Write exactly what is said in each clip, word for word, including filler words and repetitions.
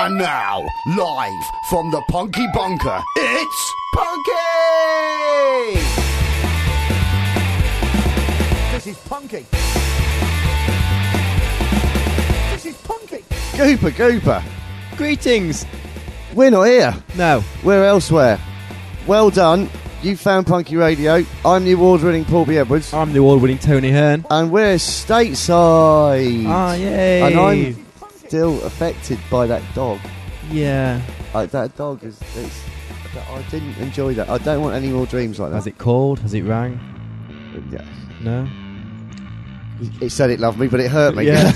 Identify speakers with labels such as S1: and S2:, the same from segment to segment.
S1: And now, live from the Punky Bunker, it's Punky! This is Punky. This is Punky. Gooper, Gooper.
S2: Greetings.
S1: We're not here.
S2: No.
S1: We're elsewhere. Well done. You found Punky Radio. I'm the award-winning Paul B. Edwards.
S2: I'm the award-winning Tony Hearn.
S1: And we're stateside.
S2: Ah, yay.
S1: And I'm still affected by that dog.
S2: Yeah.
S1: Like, that dog is... It's, I didn't enjoy that. I don't want any more dreams like that.
S2: Has it called? Has it rang?
S1: Yeah.
S2: No?
S1: It said it loved me, but it hurt me.
S2: Yeah.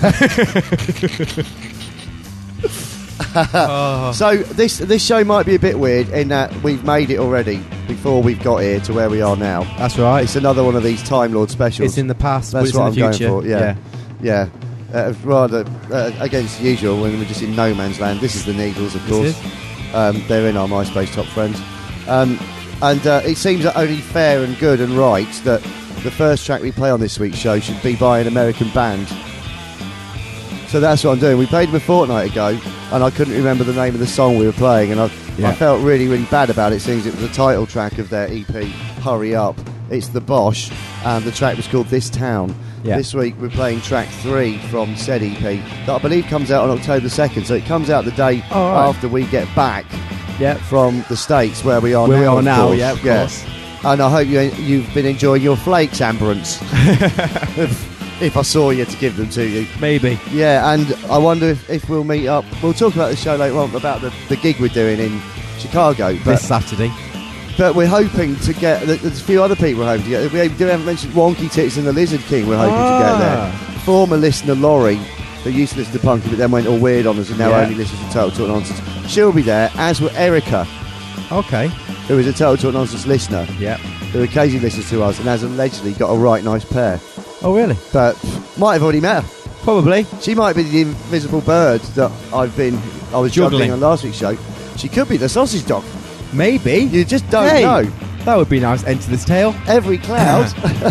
S2: oh.
S1: So this this show might be a bit weird in that we've made it already before we've got here to where we are now.
S2: That's right.
S1: It's another one of these Time Lord specials.
S2: It's in the past,
S1: That's
S2: but it's
S1: what
S2: in
S1: I'm
S2: the future.
S1: going for. Yeah, yeah. yeah. Uh, rather uh, against the usual when we're just in no man's land. This is the Needles, of course. Um, they're in our MySpace top friends, um, and uh, it seems only fair and good and right that the first track we play on this week's show should be by an American band. So that's what I'm doing. We played them a fortnight ago, and I couldn't remember the name of the song we were playing, and I, yeah. I felt really, really bad about it, seeing it was the title track of their E P, Hurry Up. It's the Bosch, and the track was called This Town. Yeah. This week we're playing track three from said E P, that I believe comes out on October second, so it comes out the day oh, right. after we get back
S2: yep.
S1: from the States, where we are
S2: where
S1: now.
S2: we are now,
S1: course.
S2: yeah, of
S1: yeah.
S2: course.
S1: And I hope you, you've been enjoying your flakes, Amberance. If I saw you to give them to you.
S2: Maybe.
S1: Yeah, and I wonder if, if we'll meet up. We'll talk about the show later on, about the, the gig we're doing in Chicago. But,
S2: this Saturday.
S1: But we're hoping to get... There's a few other people we're hoping to get. We do haven't mentioned Wonky Tits and the Lizard King we're hoping ah. to get there. Former listener Laurie, who used to listen to Punky but then went all weird on us and now yeah. only listens to Total Talk Nonsense. She'll be there, as will Erica.
S2: Okay.
S1: Who is a Total Talk Nonsense listener.
S2: Yeah. Who
S1: occasionally listens to us and has allegedly got a right nice pair.
S2: Oh, really?
S1: But might have already met her.
S2: Probably.
S1: She might be the invisible bird that I've been... I was juggling, juggling on last week's show. She could be the sausage dog.
S2: Maybe.
S1: You just don't
S2: hey,
S1: know.
S2: That would be nice. Enter this tale.
S1: Every cloud.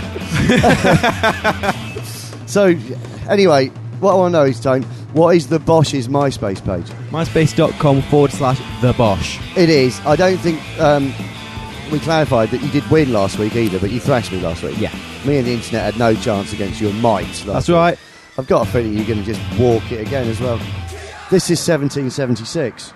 S1: So, anyway, what I want to know is, Tone, what is the Bosch's MySpace page?
S2: MySpace.com forward slash the Bosch.
S1: It is. I don't think... Um, we clarified that you did win last week either, but you thrashed me last week.
S2: Yeah.
S1: Me and the internet had no chance against your might last
S2: That's
S1: week.
S2: right.
S1: I've got a feeling you're going to just walk it again as well. This is seventeen seventy-six.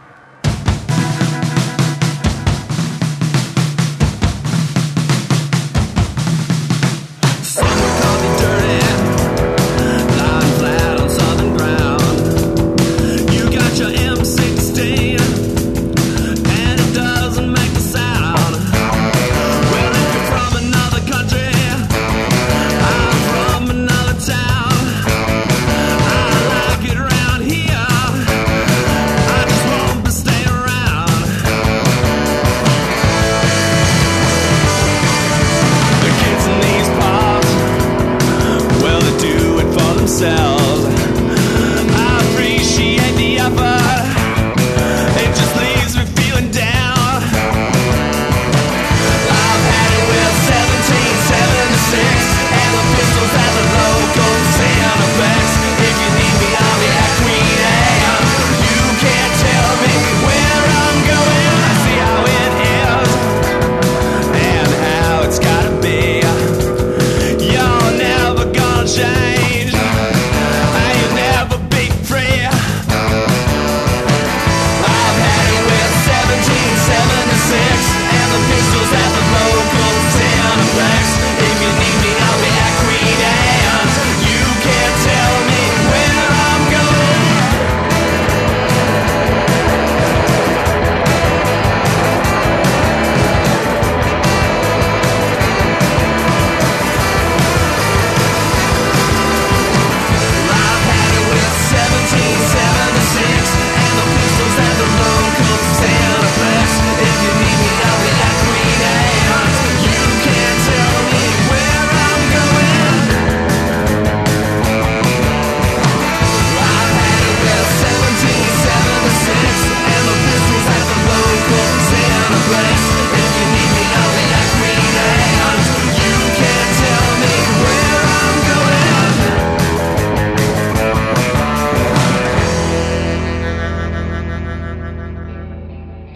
S3: I just won't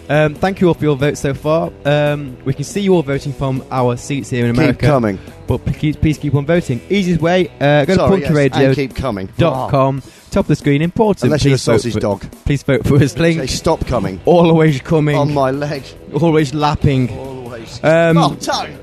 S2: Um, thank you all for your votes so far. Um, we can see you all voting from our seats here in America.
S1: Keep coming.
S2: But please, please keep on voting. Easiest way, uh, go
S1: Sorry,
S2: to punky radio
S1: yes, and keep coming.
S2: dot com. Top of the screen, important.
S1: Unless you're a
S2: please vote
S1: sausage
S2: for,
S1: dog.
S2: Please vote for us.
S1: Say
S2: Link.
S1: stop coming.
S2: Always coming.
S1: On my leg.
S2: Always lapping.
S1: Always.
S2: Um,
S1: oh, toe.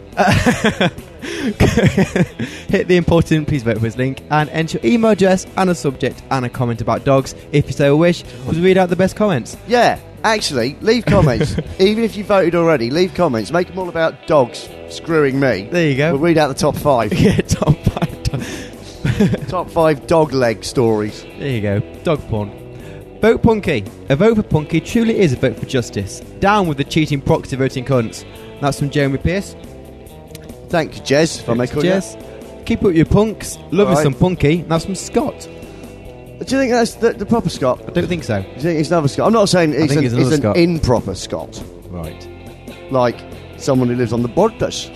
S2: Hit the important please vote for us link and enter your email address and a subject and a comment about dogs if you so wish. We'll read out the best comments.
S1: Yeah, actually, leave comments. Even if you voted already, leave comments. Make them all about dogs screwing me.
S2: There you go.
S1: We'll read out the top five.
S2: Yeah, top five dog.
S1: Top five dog leg stories.
S2: There you go. Dog porn. Vote Punky. A vote for Punky truly is a vote for justice. Down with the cheating proxy voting cunts. That's from Jeremy Pierce.
S1: Thank you, Jez, if I may call you.
S2: Jez. Keep up your punks. Love
S1: All right.
S2: some Punky. That's from Scott.
S1: Do you think that's the, the proper Scott?
S2: I don't think so.
S1: Do you think it's another Scott? I'm not saying it's
S2: think
S1: an,
S2: it's
S1: it's
S2: another
S1: an
S2: Scott.
S1: improper Scott.
S2: Right.
S1: Like someone who lives on the borders.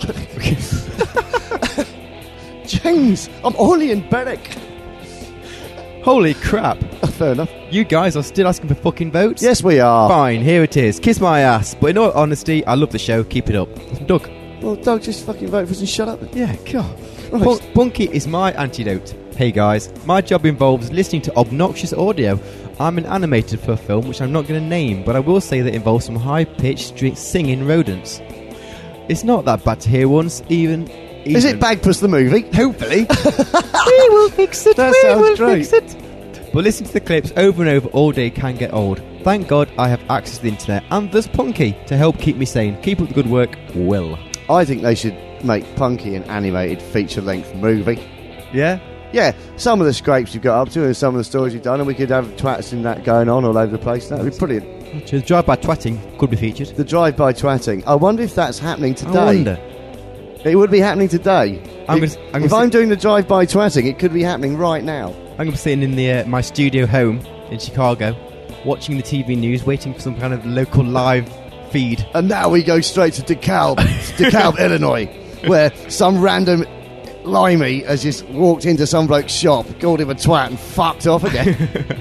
S1: James, I'm only in Berwick.
S2: Holy crap.
S1: Fair enough.
S2: You guys are still asking for fucking votes?
S1: Yes, we are.
S2: Fine, here it is. Kiss my ass. But in all honesty, I love the show. Keep it up. Doug.
S1: Well, Doug, just fucking vote for us and shut up then.
S2: Yeah, God.
S1: Christ.
S2: Punk- Punky is my antidote. Hey guys, my job involves listening to obnoxious audio. I'm an animator for a film which I'm not going to name, but I will say that it involves some high-pitched stri- singing rodents. It's not that bad to hear once, even... even
S1: Is it Bagpuss the movie?
S2: Hopefully. We will fix it.
S1: That
S2: we
S1: sounds
S2: will
S1: great.
S2: fix it. But listening to the clips over and over all day can get old. Thank God I have access to the internet and thus Punky to help keep me sane. Keep up the good work, Will.
S1: I think they should make Punky an animated feature-length movie.
S2: Yeah?
S1: Yeah, some of the scrapes you've got up to and some of the stories you've done, and we could have twats in that going on all over the place. That would be brilliant.
S2: The drive-by twatting could be featured.
S1: The drive-by twatting. I wonder if that's happening today.
S2: I wonder.
S1: It would be happening today.
S2: I'm
S1: if
S2: gonna- I'm
S1: if
S2: gonna
S1: I'm
S2: sit-
S1: doing the drive-by twatting, it could be happening right now.
S2: I'm going to be sitting in the uh, my studio home in Chicago, watching the T V news, waiting for some kind of local live feed.
S1: And now we go straight to DeKalb, DeKalb, Illinois, where some random limey has just walked into some bloke's shop, called him a twat and fucked off again.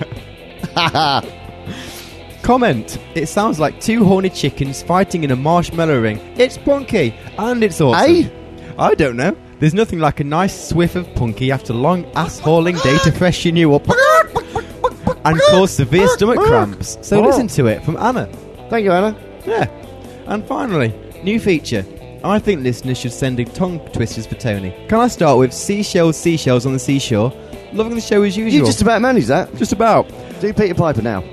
S2: Comment. It sounds like two horny chickens fighting in a marshmallow ring. It's Punky, and it's awesome.
S1: Eh?
S2: I don't know. There's nothing like a nice swiff of Punky after a long ass-hauling day to freshen you up and cause severe stomach cramps. So listen to it from Anna.
S1: Thank you, Anna.
S2: Yeah. And finally, new feature. I think listeners should send in tongue twisters for Tony. Can I start with seashells, seashells on the seashore? Loving the show as usual.
S1: You just about managed that.
S2: Just about.
S1: Do Peter Piper now.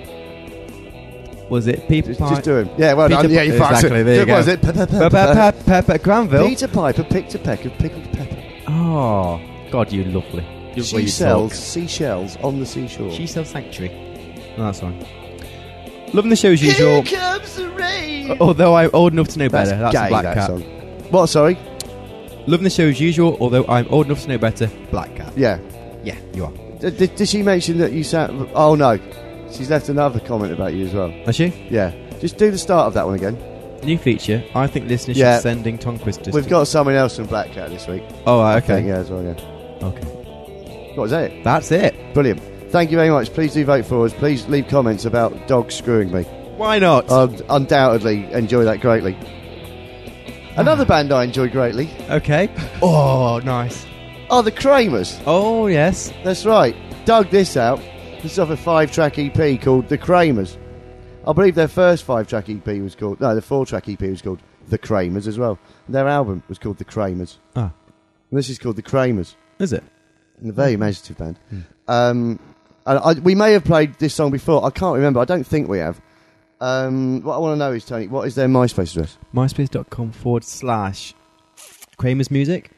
S2: Was it Peter
S1: Just,
S2: Piper?
S1: just do him. Yeah, well
S2: Peter
S1: done. Yeah,
S2: Pi-
S1: you fucked
S2: exactly,
S1: it.
S2: there you go.
S1: Was it? Pe- pe- pe-
S2: Pe-
S1: pe-
S2: pe- pe- pe- Granville.
S1: Peter Piper picked a peck of pickled pepper.
S2: Oh, God, you lovely. You-
S1: She
S2: way you
S1: sells
S2: talk.
S1: seashells on the seashore.
S2: She sells Sanctuary. Oh, that's fine. Loving the show as usual.
S1: Here comes the rain.
S2: Although I'm old enough to know
S1: That's
S2: better. That's
S1: gay,
S2: a Black
S1: that
S2: Cat.
S1: song. What, sorry?
S2: Loving the show as usual. Although I'm old enough to know better. Black Cat.
S1: Yeah.
S2: Yeah, you are.
S1: D- did, did she mention that you sat... Oh, no. She's left another comment about you as well.
S2: Is she?
S1: Yeah. Just do the start of that one again.
S2: New feature. I think listeners
S1: Yeah.
S2: should sending tongue twisters.
S1: We've
S2: to-
S1: got someone else from Black Cat this week.
S2: Oh, right,
S1: I think,
S2: okay.
S1: yeah, as well, yeah.
S2: Okay.
S1: What was that?
S2: That's it.
S1: Brilliant. Thank you very much. Please do vote for us. Please leave comments about dogs screwing me.
S2: Why not?
S1: I'd undoubtedly enjoy that greatly. Another band I enjoy greatly
S2: Okay. Oh, nice.
S1: are the Kramers.
S2: Oh, yes.
S1: That's right. Dug this out. This is off a five-track E P called The Kramers. I believe their first five-track E P was called... No, the four-track E P was called The Kramers as well. Their album was called The Kramers.
S2: Ah,
S1: And this is called The Kramers.
S2: is it?
S1: A very imaginative band. Um, and I, we may have played this song before. I can't remember. I don't think we have. Um, what I want to know is, Tony, what is their MySpace address?
S2: MySpace.com forward slash Kramer's Music.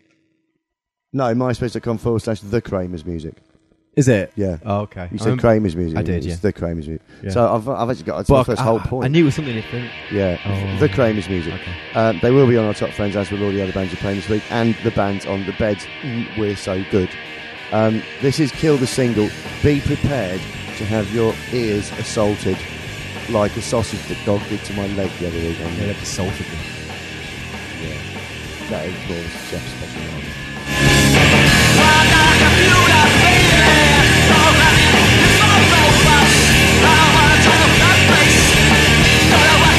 S1: No, myspace.com forward slash The Kramers Music.
S2: Is it?
S1: Yeah.
S2: Oh, okay.
S1: You
S2: I
S1: said
S2: remember-
S1: Kramers Music.
S2: I did,
S1: It's
S2: yeah.
S1: The Kramers Music.
S2: Yeah.
S1: So I've, I've actually got... It's
S2: But
S1: my first
S2: I,
S1: whole
S2: I-
S1: point.
S2: I knew it was something different.
S1: Yeah.
S2: Oh.
S1: The Kramers Music.
S2: Okay.
S1: Um, they will be on our top friends, as will all the other bands we're playing this week, and the bands on the beds. Mm, We're so good. Um, this is Kill the Single. Be prepared to have your ears assaulted like a sausage that dog did to my leg the other week. On
S2: They
S1: there.
S2: have assaulted me.
S1: Yeah. That is Paul's chef special one.
S3: I don't wanna talk about face. I don't wanna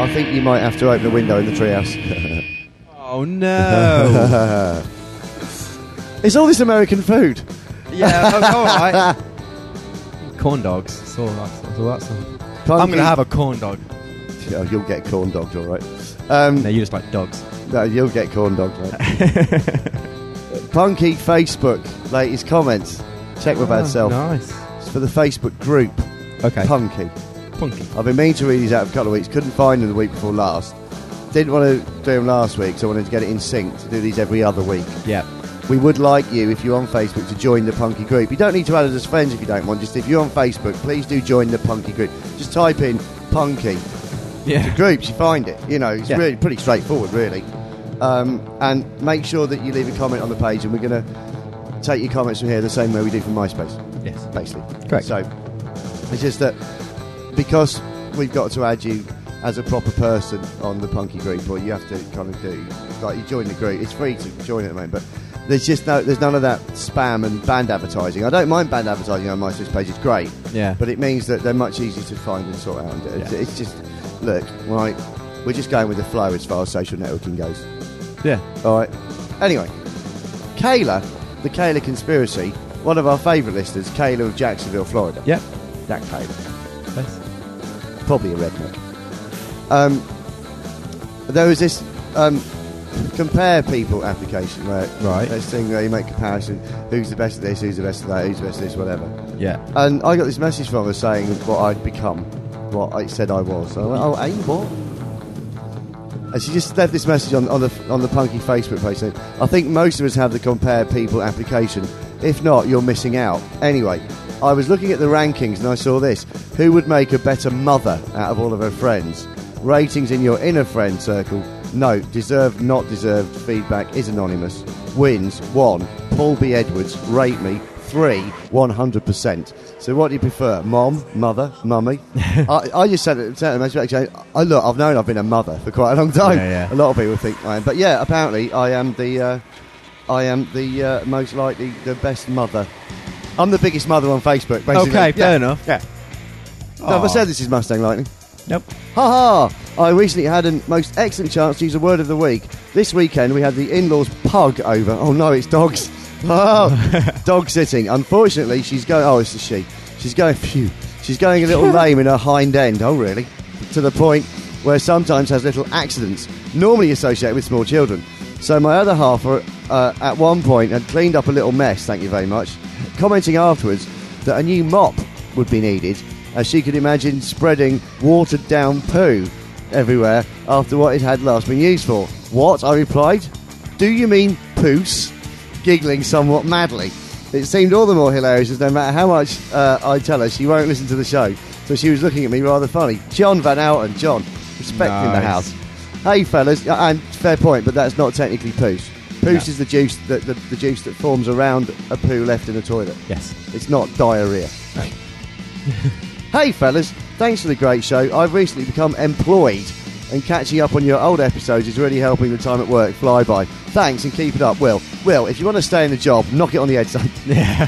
S1: I think you might have to open a window in the treehouse.
S2: Oh no!
S1: It's all this American food.
S2: Yeah, oh, all right. Corn dogs. That's all, that's, that's all that's all.
S1: Punky.
S2: I'm going to have a corn dog.
S1: Yeah, you'll get corn dogged, all right. Um,
S2: No, you just like dogs.
S1: no, you'll get corn dogged, mate. Punky Facebook, latest comments. Check my bad
S2: Oh,
S1: self.
S2: Nice.
S1: It's for the Facebook group.
S2: Okay.
S1: Punky.
S2: Punky.
S1: I've been meaning to read these out for a couple of weeks. Couldn't find them the week before last. Didn't want to do them last week, so I wanted to get it in sync to do these every other week.
S2: Yeah.
S1: We would like you, if you're on Facebook, to join the Punky group. You don't need to add us as friends if you don't want. Just if you're on Facebook, please do join the Punky group. Just type in Punky.
S2: Yeah.
S1: The groups, you find it. You know, it's
S2: Yeah.
S1: really pretty straightforward, really. Um, and make sure that you leave a comment on the page, and we're going to take your comments from here the same way we do from MySpace,
S2: Yes.
S1: basically.
S2: Correct.
S1: So it's just that because we've got to add you as a proper person on the Punky group, or you have to kind of do, like, you join the group. It's free to join at the moment, but there's just no, there's none of that spam and band advertising. I don't mind band advertising on my MySpace page; it's great.
S2: Yeah.
S1: But it means that they're much easier to find and sort out. It's,
S2: Yeah.
S1: it's just, look, right, we're just going with the flow as far as social networking goes.
S2: Yeah.
S1: All right. Anyway, Kayla, the Kayla Conspiracy, one of our favourite listeners, Kayla of Jacksonville, Florida.
S2: Yep.
S1: That Kayla.
S2: Nice.
S1: Probably a redneck. Um, there was this um, compare people application where
S2: Right.
S1: this thing where you make comparison, who's the best at this, who's the best at that, who's the best at this, whatever.
S2: Yeah.
S1: And I got this message from her saying what I'd become, what I said I was. So I went, oh, eh, what? And she just left this message on, on the on the Punky Facebook page saying, I think most of us have the compare people application. If not, you're missing out. Anyway, I was looking at the rankings and I saw this. Who would make a better mother out of all of her friends? Ratings in your inner friend circle. Note, deserved, not deserved. Feedback is anonymous. Wins, one. Paul B. Edwards, rate me. Three, one hundred percent. So what do you prefer? Mom, mother, mummy? I, I just said it, said it saying, I, look, I've known I've been a mother for quite a long time.
S2: Yeah, yeah.
S1: A lot of people think I am. But yeah, apparently I am the uh, I am the uh, most likely the best mother. I'm the biggest mother on Facebook, basically.
S2: Okay, fair
S1: Yeah.
S2: enough.
S1: Yeah. No, have I
S2: Aw.
S1: said this is Mustang Lightning?
S2: Nope.
S1: Ha ha! I recently had a most excellent chance to use a word of the week. This weekend we had the in-laws pug over. Oh no, it's dogs. Oh, dog sitting. Unfortunately, she's going. Oh, it's a she. She's going. Phew. She's going a little lame in her hind end. Oh, really? To the point where sometimes has little accidents, normally associated with small children. So my other half, uh, at one point, had cleaned up a little mess. Thank you very much. Commenting afterwards that a new mop would be needed, as she could imagine spreading watered-down poo everywhere after what it had last been used for. What? I replied. Do you mean poos? Giggling somewhat madly. It seemed all the more hilarious as no matter how much uh, I tell her, she won't listen to the show. So she was looking at me rather funny. John Van Outen, John, respect in the
S2: Nice.
S1: house. Hey fellas, uh, and fair point, but that's not technically poos. Poos
S2: No.
S1: is the juice that the, the juice that forms around a poo left in a toilet.
S2: Yes.
S1: It's not diarrhea. Hey fellas, thanks for the great show. I've recently become employed, and catching up on your old episodes is really helping the time at work fly by. Thanks and keep it up, Will. Will, if you want to stay in the job, knock it on the head, son.
S2: Yeah.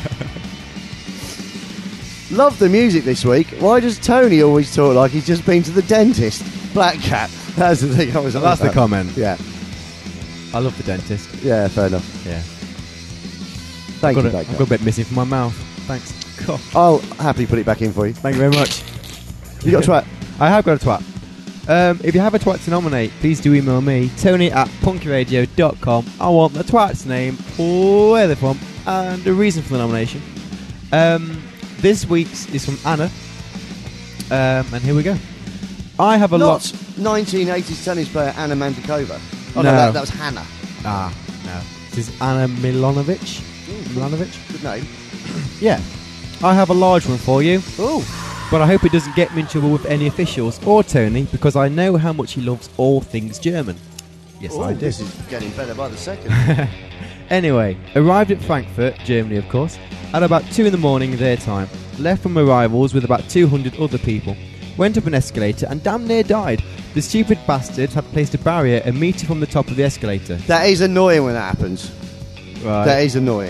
S1: Love the music this week. Why does Tony always talk like he's just been to the dentist? Black Cat. That's the thing I was on
S2: That's the
S1: about.
S2: comment.
S1: Yeah,
S2: I love the dentist.
S1: yeah, fair enough.
S2: Yeah.
S1: Thank
S2: I've
S1: you,
S2: got, a,
S1: Black
S2: I've
S1: Cat.
S2: got a bit missing from my mouth. Thanks. God.
S1: I'll happily put it back in for you.
S2: Thank you very much.
S1: You got a twat?
S2: I have got a twat. Um, if you have a twat to nominate, please do email me, Tony at punkyradio dot com. I want the twat's name, where they're from, and the reason for the nomination. Um, this week's is from Anna. Um, and here we go. I have a
S1: Not
S2: lot.
S1: nineteen eighties tennis player Anna Mandikova. Oh no,
S2: No.
S1: that, that was Hannah.
S2: Ah, no. This is Anna Milanovic. Milanovic?
S1: Good name.
S2: Yeah. I have a large one for you.
S1: Oh,
S2: But I hope it doesn't get me in trouble with any officials or Tony, because I know how much he loves all things German. Yes,
S1: oh
S2: I do.
S1: this is getting better by the second.
S2: Anyway, arrived at Frankfurt, Germany of course, at about two in the morning their time. Left from arrivals with about two hundred other people. Went up an escalator and damn near died. The stupid bastard had placed a barrier a metre from the top of the escalator.
S1: That is annoying when that happens.
S2: Right.
S1: That is annoying.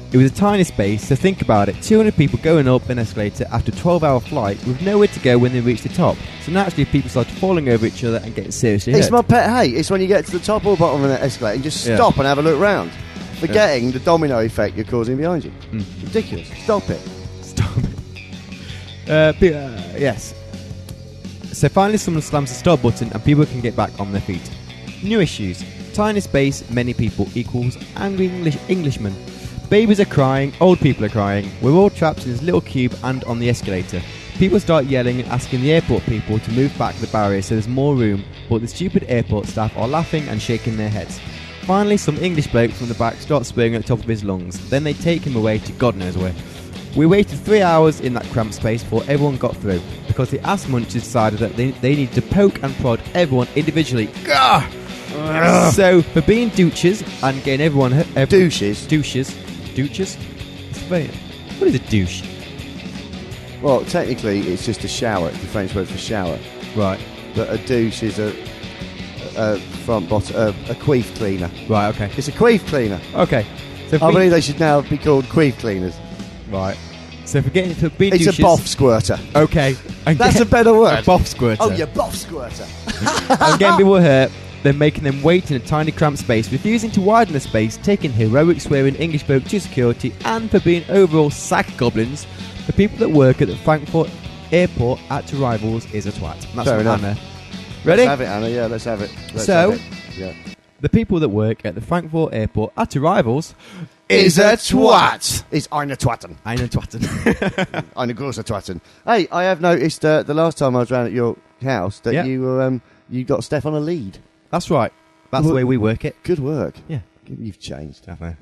S2: It was a tiny space, so think about it. two hundred people going up an escalator after a twelve-hour flight with nowhere to go when they reach the top. So naturally people started falling over each other and getting seriously hurt.
S1: It's my pet hate. It's when you get to the top or bottom of an escalator and just
S2: Yeah.
S1: stop and have a look round, forgetting the domino effect you're causing behind you.
S2: Mm.
S1: Ridiculous. Stop it.
S2: Stop it. Uh, pe- uh, yes. So finally someone slams the stop button and people can get back on their feet. New issues. Tiny space, many people equals angry English Englishmen. Babies are crying, old people are crying. We're all trapped in this little cube and on the escalator. People start yelling and asking the airport people to move back the barrier so there's more room, but the stupid airport staff are laughing and shaking their heads. Finally, some English bloke from the back starts swearing at the top of his lungs. Then they take him away to God knows where. We waited three hours in that cramped space before everyone got through, because the ass munchers decided that they, they need to poke and prod everyone individually. Gah! So, for being douches and getting everyone... Every,
S1: Douches?
S2: Douches. Douches? It's very, what is a douche?
S1: Well, technically, it's just a shower. It's the French word for shower.
S2: Right.
S1: But a douche is a, a front bottom, a, a queef cleaner.
S2: Right, okay.
S1: It's a queef cleaner.
S2: Okay. So
S1: I
S2: for
S1: believe they should now be called queef cleaners.
S2: Right. So for getting for being
S1: It's
S2: douches...
S1: a boff squirter.
S2: Okay. And
S1: That's
S2: get-
S1: a better word.
S2: A boff squirter.
S1: Oh, you boff squirter.
S2: And getting people hurt, then making them wait in a tiny cramped space, refusing to widen the space, taking heroic swearing English folk to security, and for being overall sack goblins. The people that work at the Frankfurt airport at arrivals is a twat. And that's
S1: Fair
S2: from
S1: enough.
S2: Anna. Ready?
S1: Let's have it, Anna. Yeah, let's have it. Let's
S2: So-
S1: have it. Yeah.
S2: The people that work at the Frankfurt airport at arrivals
S1: Is a twat. Is eine Twatten.
S2: Eine Twatten.
S1: Eine große Twatten. Hey, I have noticed uh, the last time I was round at your house that
S2: Yeah.
S1: you were um, you got Steph on a lead.
S2: That's right. That's the
S1: Well-
S2: way we work it.
S1: Good work.
S2: Yeah.
S1: You've changed.
S2: Definitely.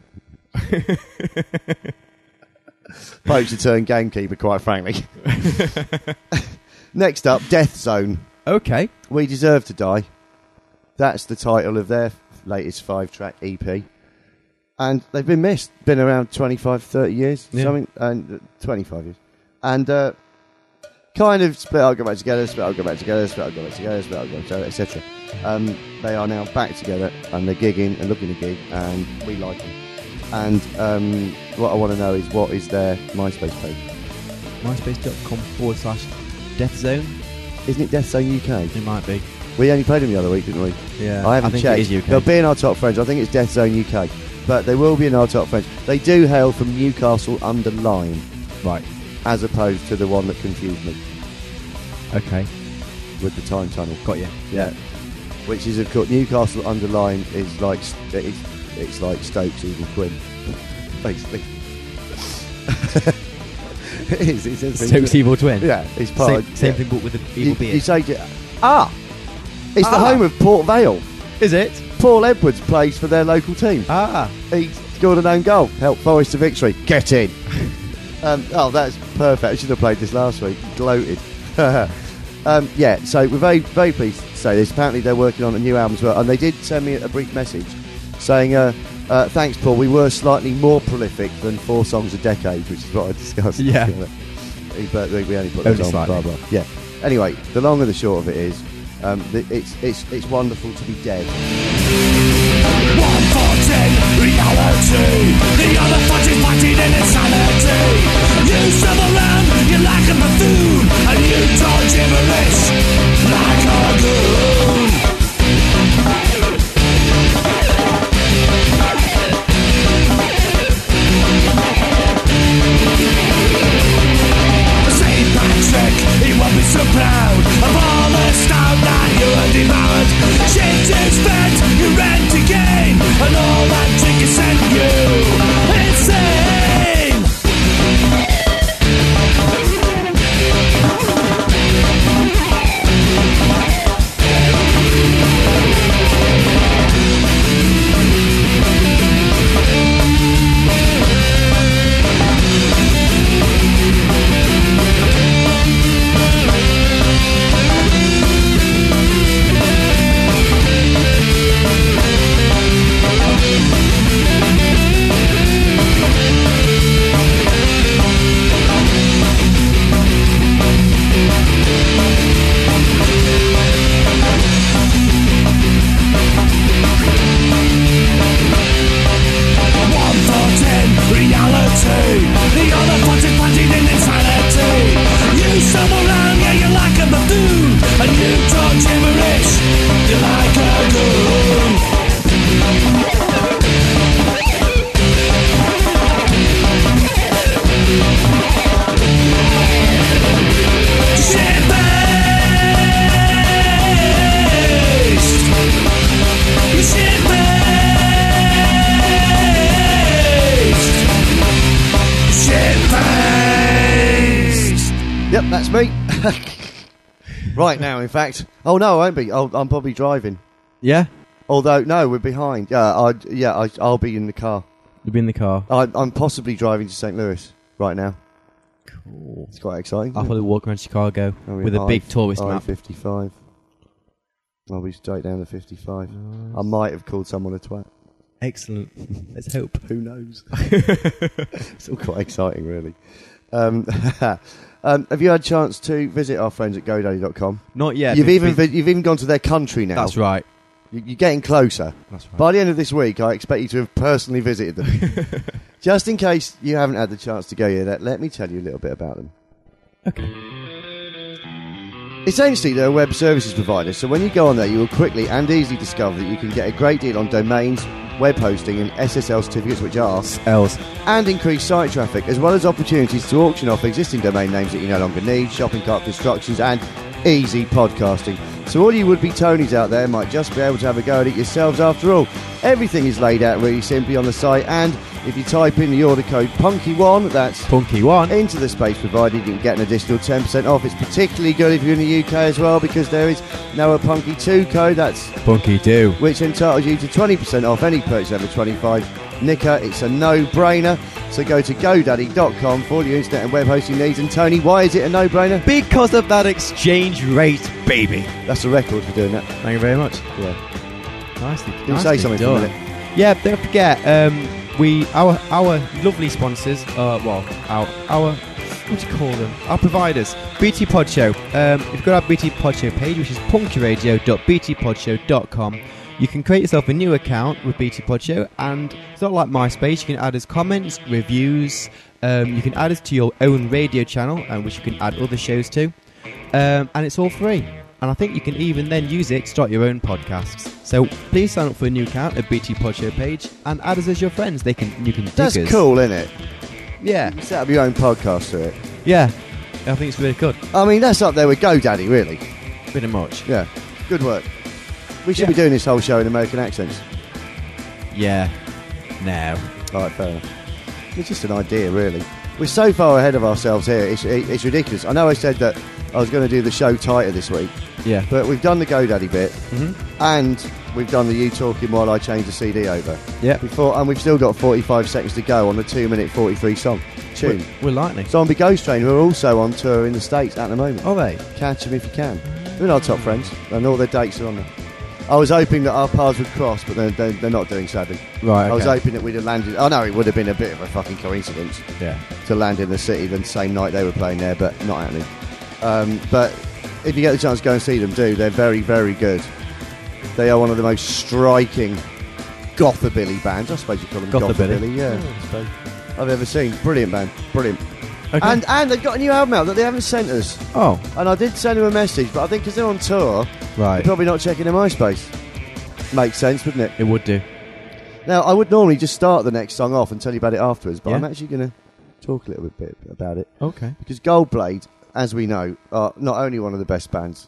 S1: Poacher turned gamekeeper, quite frankly. Next up, Death Zone.
S2: Okay.
S1: We Deserve to Die. That's the title of their latest five-track E P. And they've been missed. Been around twenty-five, thirty years,
S2: Yeah.
S1: something, and uh, twenty-five years. And uh, kind of split up, go back together, split up, go back together, split up, go back together, split up, go back together, et cetera. Um, they are now back together, and they're gigging and looking to gig, and we like them. And um, what I want to know is, what is their MySpace page?
S2: MySpace.com forward slash Death Zone.
S1: Isn't it Death Zone U K?
S2: It might be.
S1: We only played them the other week, didn't we?
S2: Yeah.
S1: I haven't
S2: think
S1: checked.
S2: it is U K.
S1: They'll be in our top friends. I think it's Death Zone U K. But they will be in our top friends. They do hail from Newcastle under Lyme,
S2: Right.
S1: as opposed to the one that confused me
S2: Okay.
S1: with the time tunnel.
S2: Got you.
S1: Yeah. Which is, of course, Newcastle under Lyme is like it's, it's like Stokes Evil Quinn, basically. It is. It's a
S2: Stokes Evil Twin.
S1: Yeah, it's part
S2: Same,
S1: of,
S2: same
S1: yeah.
S2: thing, but with an evil
S1: You,
S2: beard.
S1: you say, to- ah, it's the
S2: Ah.
S1: home of Port Vale.
S2: Is it?
S1: Paul Edwards plays for their local team.
S2: Ah.
S1: He scored an own goal, helped Forest to victory. Get in. um, oh, that's perfect. I should have played this last week. Gloated. um, yeah, so we're very, very pleased to say this. Apparently they're working on a new album as well, and they did send me a brief message saying, uh, uh, thanks, Paul, we were slightly more prolific than four songs a decade, which is what I discussed.
S2: Yeah.
S1: But we we only put
S2: Only
S1: those on,
S2: slightly.
S1: blah, blah. Yeah. Anyway, the long and the short of it is, um, th- it's, it's, it's wonderful to be dead.
S3: One fighting reality, the other fighting, fighting in insanity. You serve around, you're like a buffoon, and you talk gibberish like a goon. Saint Patrick, he won't be so proud of all the stuff that you have devoured. Shit is spent, you rent again, and all that
S1: me. Right now, in fact. Oh, no, I won't be. I'll, I'm probably driving.
S2: Yeah?
S1: Although, no, we're behind. Yeah, I'd, yeah I, I'll be in the car.
S2: You'll be in the car?
S1: I, I'm possibly driving to Saint Louis right now.
S2: Cool.
S1: It's quite exciting.
S2: I'll probably walk around Chicago with a big tourist
S1: I
S2: map.
S1: fifty-five. I'll be straight down to fifty-five.
S2: Nice.
S1: I might have called someone a twat.
S2: Excellent. Let's hope.
S1: Who knows? It's all quite exciting, really. Um, um, have you had a chance to visit our friends at GoDaddy dot com?
S2: Not yet.
S1: You've
S2: but-
S1: even
S2: but-
S1: vi- you've even gone to their country now.
S2: That's right.
S1: You- You're getting closer.
S2: That's right.
S1: By the end of this week, I expect you to have personally visited them. Just in case you haven't had the chance to go yet, let me tell you a little bit about them.
S2: Okay.
S1: Essentially, they're a web services provider, so when you go on there, you will quickly and easily discover that you can get a great deal on domains, web hosting, and S S L certificates, which are
S2: Else.
S1: and increase site traffic, as well as opportunities to auction off existing domain names that you no longer need, shopping cart constructions, and easy podcasting. So all you would-be Tonys out there might just be able to have a go at it yourselves after all. Everything is laid out really simply on the site, and if you type in the order code punky one, that's
S2: Punky one.
S1: into the space provided, you can get an additional ten percent off. It's particularly good if you're in the U K as well, because there is now a Punky two code, that's
S2: Punky two.
S1: which entitles you to twenty percent off any purchase over twenty-five. Nicker, it's a no-brainer. So go to GoDaddy dot com for all your internet and web hosting needs. And Tony, why is it a no-brainer?
S2: Because of that exchange rate, baby.
S1: That's a record for doing that.
S2: Thank you very much.
S1: Yeah.
S2: Nicely.
S1: You
S2: nicely
S1: say something for a
S2: done.
S1: minute.
S2: Yeah, don't forget, um, we our our lovely sponsors, uh, well, our our what do you call them? Our providers, B T Pod Show. Um, you've got our B T Pod Show page, which is punky radio dot b t pod show dot com. You can create yourself a new account with B T Pod Show, and it's not like MySpace. You can add us comments, reviews. Um, you can add us to your own radio channel, and which you can add other shows to, um, and it's all free. And I think you can even then use it to start your own podcasts. So please sign up for a new account at B T Pod Show page and add us as your friends. They can you can dig
S1: That's
S2: us.
S1: cool, isn't it?
S2: Yeah,
S1: You set up your own podcast to it.
S2: yeah. I think it's really good.
S1: I mean, that's up there with GoDaddy, really.
S2: Pretty much.
S1: Yeah. Good work. We should
S2: Yeah.
S1: be doing this whole show in American accents.
S2: Yeah. No.
S1: All right, fair enough. It's just an idea, really. We're so far ahead of ourselves here. It's, it, it's ridiculous. I know I said that I was going to do the show tighter this week,
S2: Yeah.
S1: but we've done the GoDaddy bit,
S2: Mm-hmm.
S1: and we've done the you talking while I change the C D over.
S2: Yeah.
S1: Before, and we've still got forty-five seconds to go on the two minute forty-three song tune.
S2: We're, we're lightning.
S1: Zombie Ghost Train, who are also on tour in the States at the moment.
S2: Are they?
S1: Catch them if you can. They're our top friends, and all their dates are on there. I was hoping that our paths would cross, but they're, they're, they're not doing, sadly.
S2: Right. Okay.
S1: I was hoping that we'd have landed. Oh no, it would have been a bit of a fucking coincidence
S2: Yeah.
S1: to land in the city the same night they were playing there, but not happening. Um, but if you get the chance to go and see them, do. They're very, very good. They are one of the most striking gothabilly bands, I suppose you call them
S2: Gothabilly?
S1: gothabilly, yeah, I've ever seen. Brilliant band, brilliant.
S2: Okay.
S1: And and they've got a new album out that they haven't sent us.
S2: oh.
S1: And I did send them a message, but I think because they're on tour, they're
S2: Right.
S1: probably not checking their MySpace. Makes sense, wouldn't it?
S2: It would do.
S1: Now, I would normally just start the next song off and tell you about it afterwards, but
S2: Yeah.
S1: I'm actually going to talk a little bit about it.
S2: Okay.
S1: Because Goldblade, as we know, are not only one of the best bands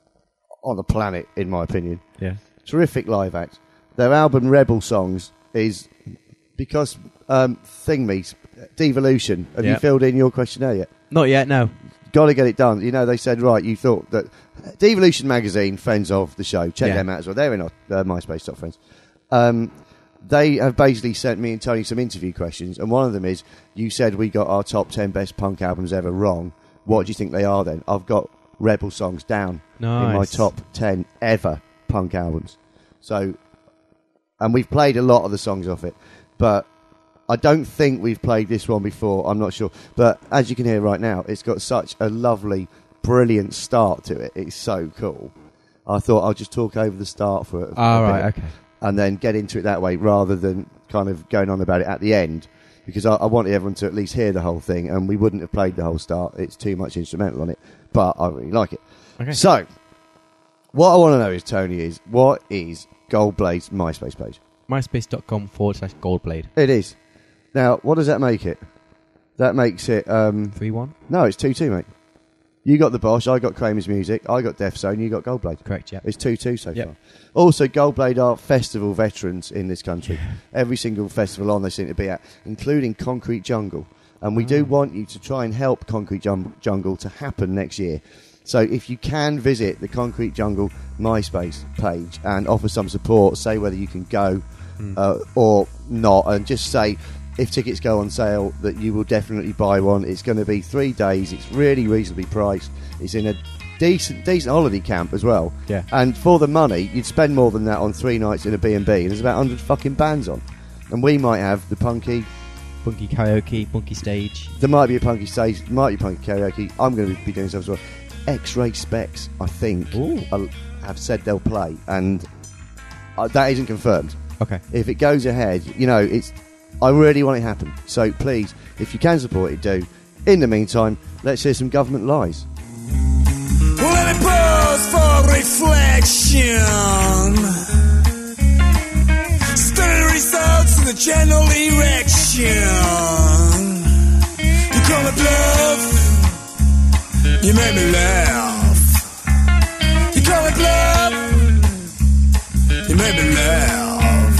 S1: on the planet, in my opinion,
S2: Yeah.
S1: terrific live act. Their album Rebel Songs is because um, Thing Me's Devolution. Have you
S2: Yeah.
S1: filled in your questionnaire yet?
S2: Not yet. No.
S1: Got to get it done. You know, they said, right, you thought that Devolution magazine, friends of the show, check
S2: Yeah.
S1: them out as well. They're in our uh, MySpace top friends. Um, they have basically sent me and Tony some interview questions, and one of them is, you said we got our top ten best punk albums ever wrong. What do you think they are then? I've got Rebel Songs down
S2: Nice.
S1: in my top ten ever punk albums. So, and we've played a lot of the songs off it, but I don't think we've played this one before. I'm not sure. But as you can hear right now, it's got such a lovely, brilliant start to it. It's so cool. I thought I'll just talk over the start for it.
S2: All right. Okay.
S1: And then get into it that way rather than kind of going on about it at the end. Because I, I wanted everyone to at least hear the whole thing, and we wouldn't have played the whole start. It's too much instrumental on it. But I really like it.
S2: Okay.
S1: So, what I want to know is, Tony, is what is Goldblade's MySpace page?
S2: MySpace.com forward slash Goldblade.
S1: It is. Now, what does that make it? That makes it... Um,
S2: three one.
S1: no, it's two two, mate. You got the Bosch, I got Kramer's Music, I got Death Zone, you got Goldblade.
S2: Correct. Yeah.
S1: It's two two so
S2: Yep.
S1: far. Also, Goldblade are festival veterans in this country. Every single festival on they seem to be at, including Concrete Jungle. And we do want you to try and help Concrete Jum- Jungle to happen next year. So if you can visit the Concrete Jungle MySpace page and offer some support, say whether you can go mm. uh, or not, and just say if tickets go on sale that you will definitely buy one. It's going to be three days. It's really reasonably priced. It's in a decent decent holiday camp as well.
S2: Yeah.
S1: And for the money, you'd spend more than that on three nights in a B and B. There's about one hundred fucking bands on. And we might have the punky...
S2: Punky karaoke, punky stage.
S1: There might be a punky stage, might be punky karaoke. I'm going to be doing stuff as well. X-Ray Specs, I think, uh, have said they'll play, and uh, that isn't confirmed.
S2: Okay.
S1: If it goes ahead, you know, it's. I really want it to happen. So please, if you can support it, do. In the meantime, let's hear some government lies.
S3: Let me pause for reflection. Study results in the general erection. You call me bluff. You made me laugh. You call it love. You made me laugh.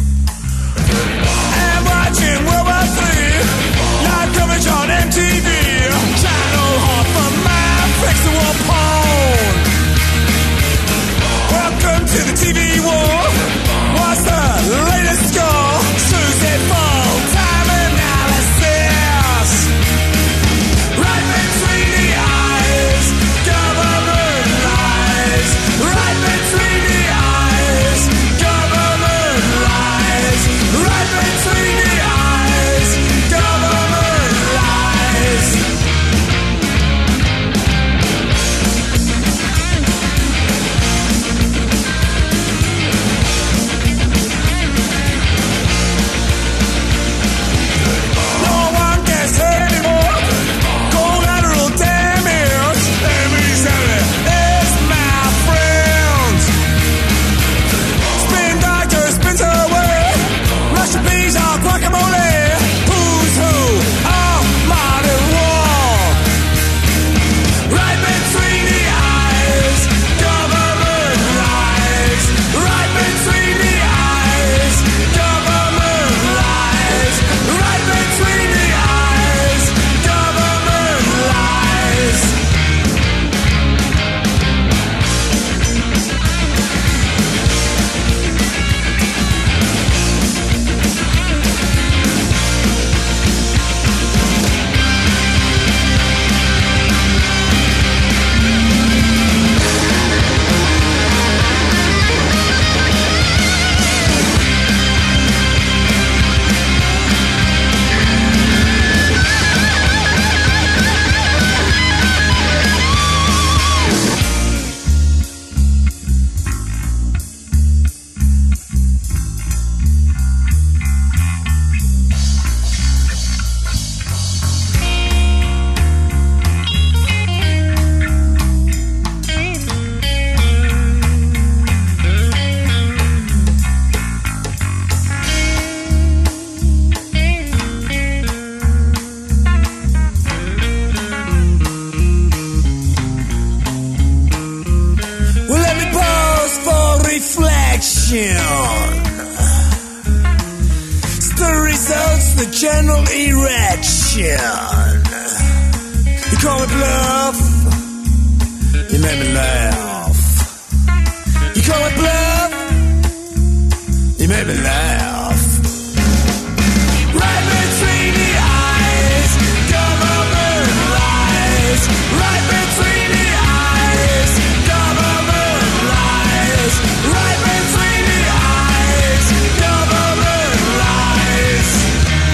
S3: I'm watching World War Three live coverage on M T V. Channel hot for my sexual porn. Welcome to the T V war. What's the latest score? Susie Fall time analysis. Right between the eyes, government lies. Right between the eyes, government lies. Right between the eyes, government lies. General erection. You call me bluff. You made me laugh. You call me bluff. You made me laugh. Right between the eyes, government lies. Right between the eyes, government lies. Right between the eyes, government lies.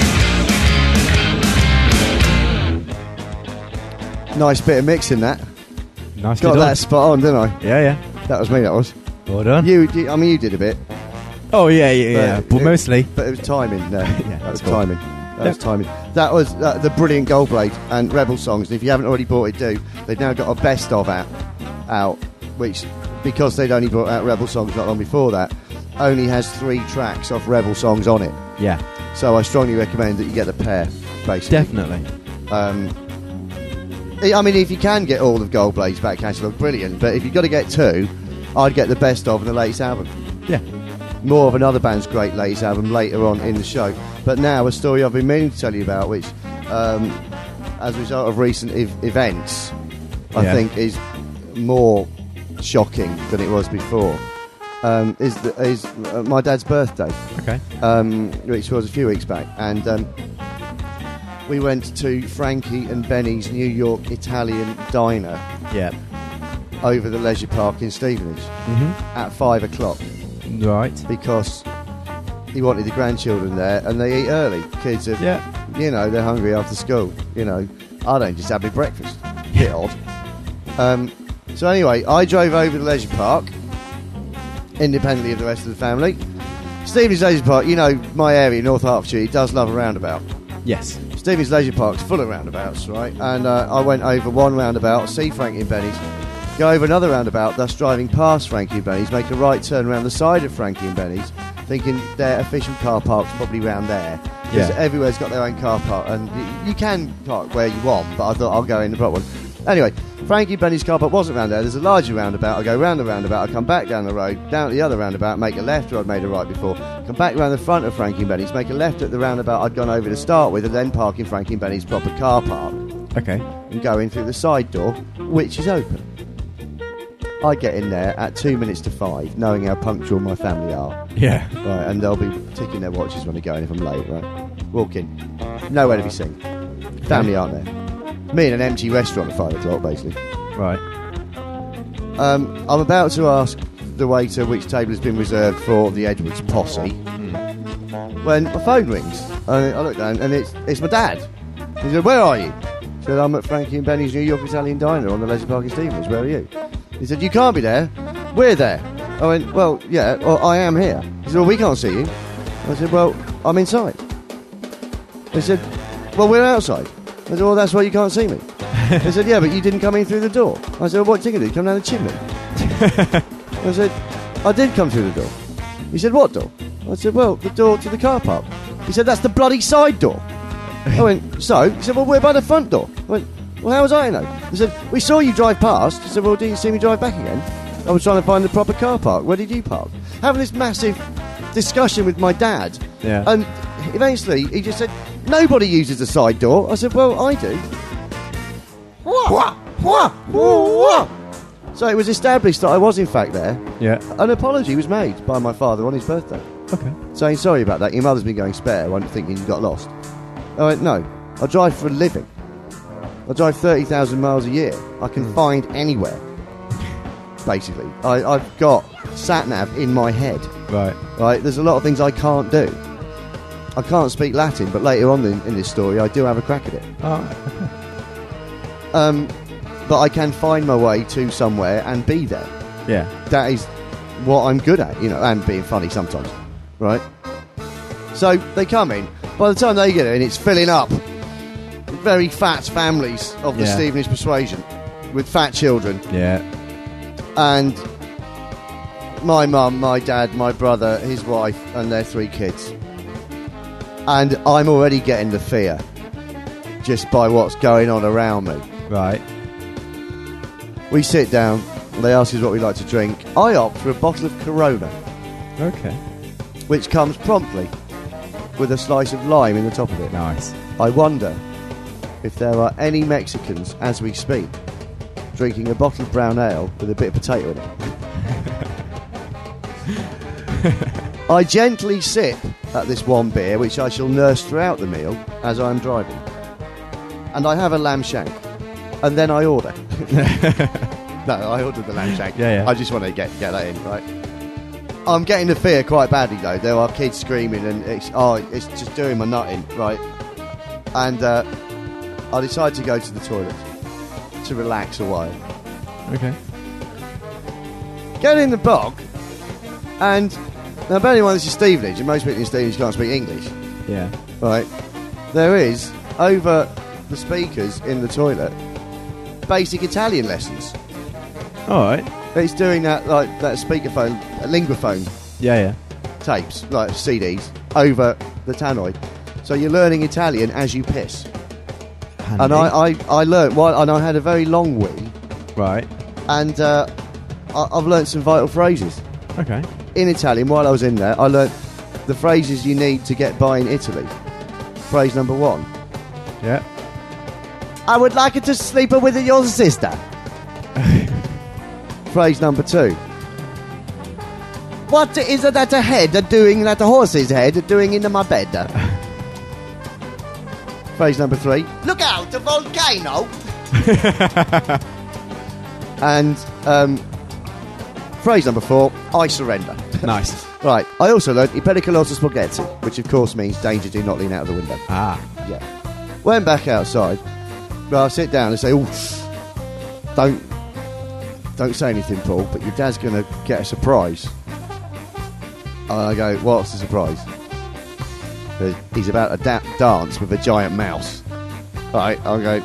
S1: Nice bit of mixing that.
S2: Nice.
S1: Got that spot on, didn't I?
S2: Yeah, yeah.
S1: That was me, that was.
S2: Well done.
S1: You, you I mean, you did a bit.
S2: Oh, yeah, yeah, yeah. But,
S1: but
S2: it, mostly.
S1: But it was timing there.
S2: Yeah,
S1: that was
S2: cool.
S1: timing. That was timing. That was uh, the brilliant Goldblade and Rebel songs. And if you haven't already bought it, do. They've now got a best of out, out, which, because they'd only brought out Rebel songs not long before that, only has three tracks of Rebel songs on it.
S2: Yeah.
S1: So I strongly recommend that you get the pair, basically.
S2: Definitely.
S1: Um, I mean, if you can get all of Goldblade's back catalogue, brilliant. But if you've got to get two, I'd get the best of and the latest album.
S2: Yeah.
S1: More of another band's great latest album later on in the show. But now, a story I've been meaning to tell you about, which um, as a result of recent ev- events, I
S2: Yeah.
S1: think is more shocking than it was before. Um, is the, is uh, my dad's birthday,
S2: Okay.
S1: um, which was a few weeks back, and um, we went to Frankie and Benny's New York Italian diner
S2: Yeah.
S1: over the leisure park in Stevenage
S2: Mm-hmm.
S1: at five o'clock
S2: Right.
S1: because he wanted the grandchildren there, and they eat early. Kids are,
S2: Yeah.
S1: you know, they're hungry after school. You know, I don't just have my breakfast. Bit odd. Um, so anyway, I drove over to leisure park, independently of the rest of the family. Stevenage Leisure Park, you know, my area, North Hertfordshire, it does love a roundabout.
S2: Yes.
S1: Stevenage Leisure Park's full of roundabouts, right? And uh, I went over one roundabout, see Frankie and Benny's, go over another roundabout, thus driving past Frankie and Benny's, make a right turn around the side of Frankie and Benny's, thinking their official car park's probably round there. Because
S2: Yeah.
S1: everywhere's got their own car park, and y- you can park where you want, but I thought I'll go in the proper one. Anyway, Frankie and Benny's car park wasn't round there. There's a larger roundabout. I go round the roundabout, I come back down the road, down to the other roundabout, make a left where I'd made a right before, come back round the front of Frankie and Benny's, make a left at the roundabout I'd gone over to start with, and then park in Frankie and Benny's proper car park,
S2: Okay.
S1: and go in through the side door, which is open. I get in there at two minutes to five, knowing how punctual my family are.
S2: Yeah.
S1: Right, and they'll be ticking their watches when they go in if I'm late, right? Walk in. Nowhere to be seen. Family aren't there. Me in an empty restaurant at five o'clock, basically.
S2: Right.
S1: Um, I'm about to ask the waiter which table has been reserved for the Edwards posse when my phone rings. I, I look down and it's it's my dad. He said, "Where are you?" I said, "I'm at Frankie and Benny's New York Italian Diner on the Leisure Park in Stevenage. Where are you?" He said, "You can't be there. We're there." I went, "Well, yeah, well, I am here." He said, "Well, we can't see you." I said, "Well, I'm inside." He said, "Well, we're outside." I said, "Well, that's why you can't see me." He said, "Yeah, but you didn't come in through the door." I said, "Well, what do you do? Come down the chimney?" I said, "I did come through the door." He said, "What door?" I said, "Well, the door to the car park." He said, "That's the bloody side door." I went, "So?" He said, "Well, we're by the front door." I went, "Well, how was I to know?" He said, "We saw you drive past." He said, "Well, didn't you see me drive back again?" I was trying to find the proper car park. Where did you park? Having this massive discussion with my dad.
S2: Yeah.
S1: And eventually he just said, "Nobody uses the side door." I said, "Well, I do." Wha- wha- wha- So it was established that I was in fact there.
S2: Yeah.
S1: An apology was made by my father on his birthday,
S2: Okay.
S1: saying, "Sorry about that, your mother's been going spare, I'm thinking you got lost." I went, "No, I drive for a living. I drive thirty thousand miles a year. I can find anywhere." Basically, I, I've got sat-nav in my head.
S2: Right.
S1: Right, there's a lot of things I can't do. I can't speak Latin, but later on in, in this story, I do have a crack at it.
S2: Oh.
S1: Um, but I can find my way to somewhere and be there.
S2: Yeah.
S1: That is what I'm good at, you know, and being funny sometimes, right? So they come in. By the time they get in, it's filling up. Very fat families of the
S2: Yeah.
S1: Stevenage persuasion with fat children.
S2: Yeah.
S1: And my mum, my dad, my brother, his wife, and their three kids. And I'm already getting the fear just by what's going on around me.
S2: Right.
S1: We sit down, they ask us what we like to drink. I opt for a bottle of Corona,
S2: Okay.
S1: which comes promptly with a slice of lime in the top of it.
S2: Nice.
S1: I wonder if there are any Mexicans, as we speak, drinking a bottle of brown ale with a bit of potato in it. I gently sip at this one beer, which I shall nurse throughout the meal as I'm driving. And I have a lamb shank. And then I order. No, I ordered the lamb shank.
S2: Yeah, yeah.
S1: I just want to get, get that in, right? I'm getting the fear quite badly, though. There are kids screaming, and it's, oh, it's just doing my nut in, right? And uh, I decide to go to the toilet to relax a while.
S2: Okay.
S1: Get in the bog, and now bearing in mind this is Stevenage, and most people in Stevenage can't speak English,
S2: Yeah.
S1: right? There is, over the speakers in the toilet, basic Italian lessons.
S2: All right.
S1: It's doing that, like, that speakerphone, uh, linguaphone
S2: Yeah, yeah.
S1: tapes, like C Ds, over the tannoy. So you're learning Italian as you piss.
S2: Handy.
S1: And I, I, I learnt, while, and I had a very long wee,
S2: Right.
S1: and uh, I, I've learnt some vital phrases.
S2: Okay.
S1: In Italian, while I was in there, I learnt the phrases you need to get by in Italy. Phrase number one:
S2: Yeah.
S1: I would like it to sleep with your sister. Phrase number two. What is it that a head are doing, that a horse's head are doing in my bed? Phrase number three. Look out, a volcano! And um, phrase number four. I surrender.
S2: Nice.
S1: Right. I also learned I pericoloso spaghetti, which of course means danger, do not lean out of the window.
S2: Ah.
S1: Yeah. Went back outside. Well, I sit down and say, oh, don't, don't say anything, Paul, but your dad's going to get a surprise. And I go, what's the surprise? Uh, He's about to da- dance with a giant mouse. Right, I go,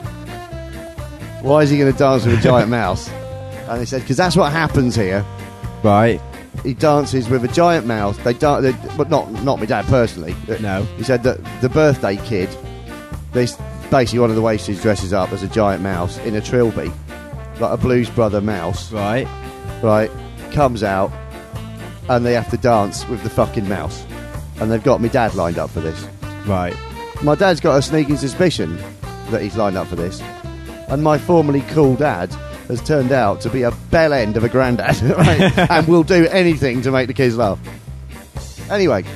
S1: why is he going to dance with a giant mouse? And he said, because that's what happens here.
S2: Right.
S1: He dances with a giant mouse. They dance, but not not my dad personally.
S2: No.
S1: He said that the birthday kid, this basically one of the waitresses dresses up as a giant mouse in a trilby, like a Blues Brother mouse.
S2: Right.
S1: Right, comes out, and they have to dance with the fucking mouse, and they've got my dad lined up for this.
S2: Right.
S1: My dad's got a sneaking suspicion that he's lined up for this, and my formerly cool dad has turned out to be a bell end of a granddad, right? And will do anything to make the kids laugh. Anyway,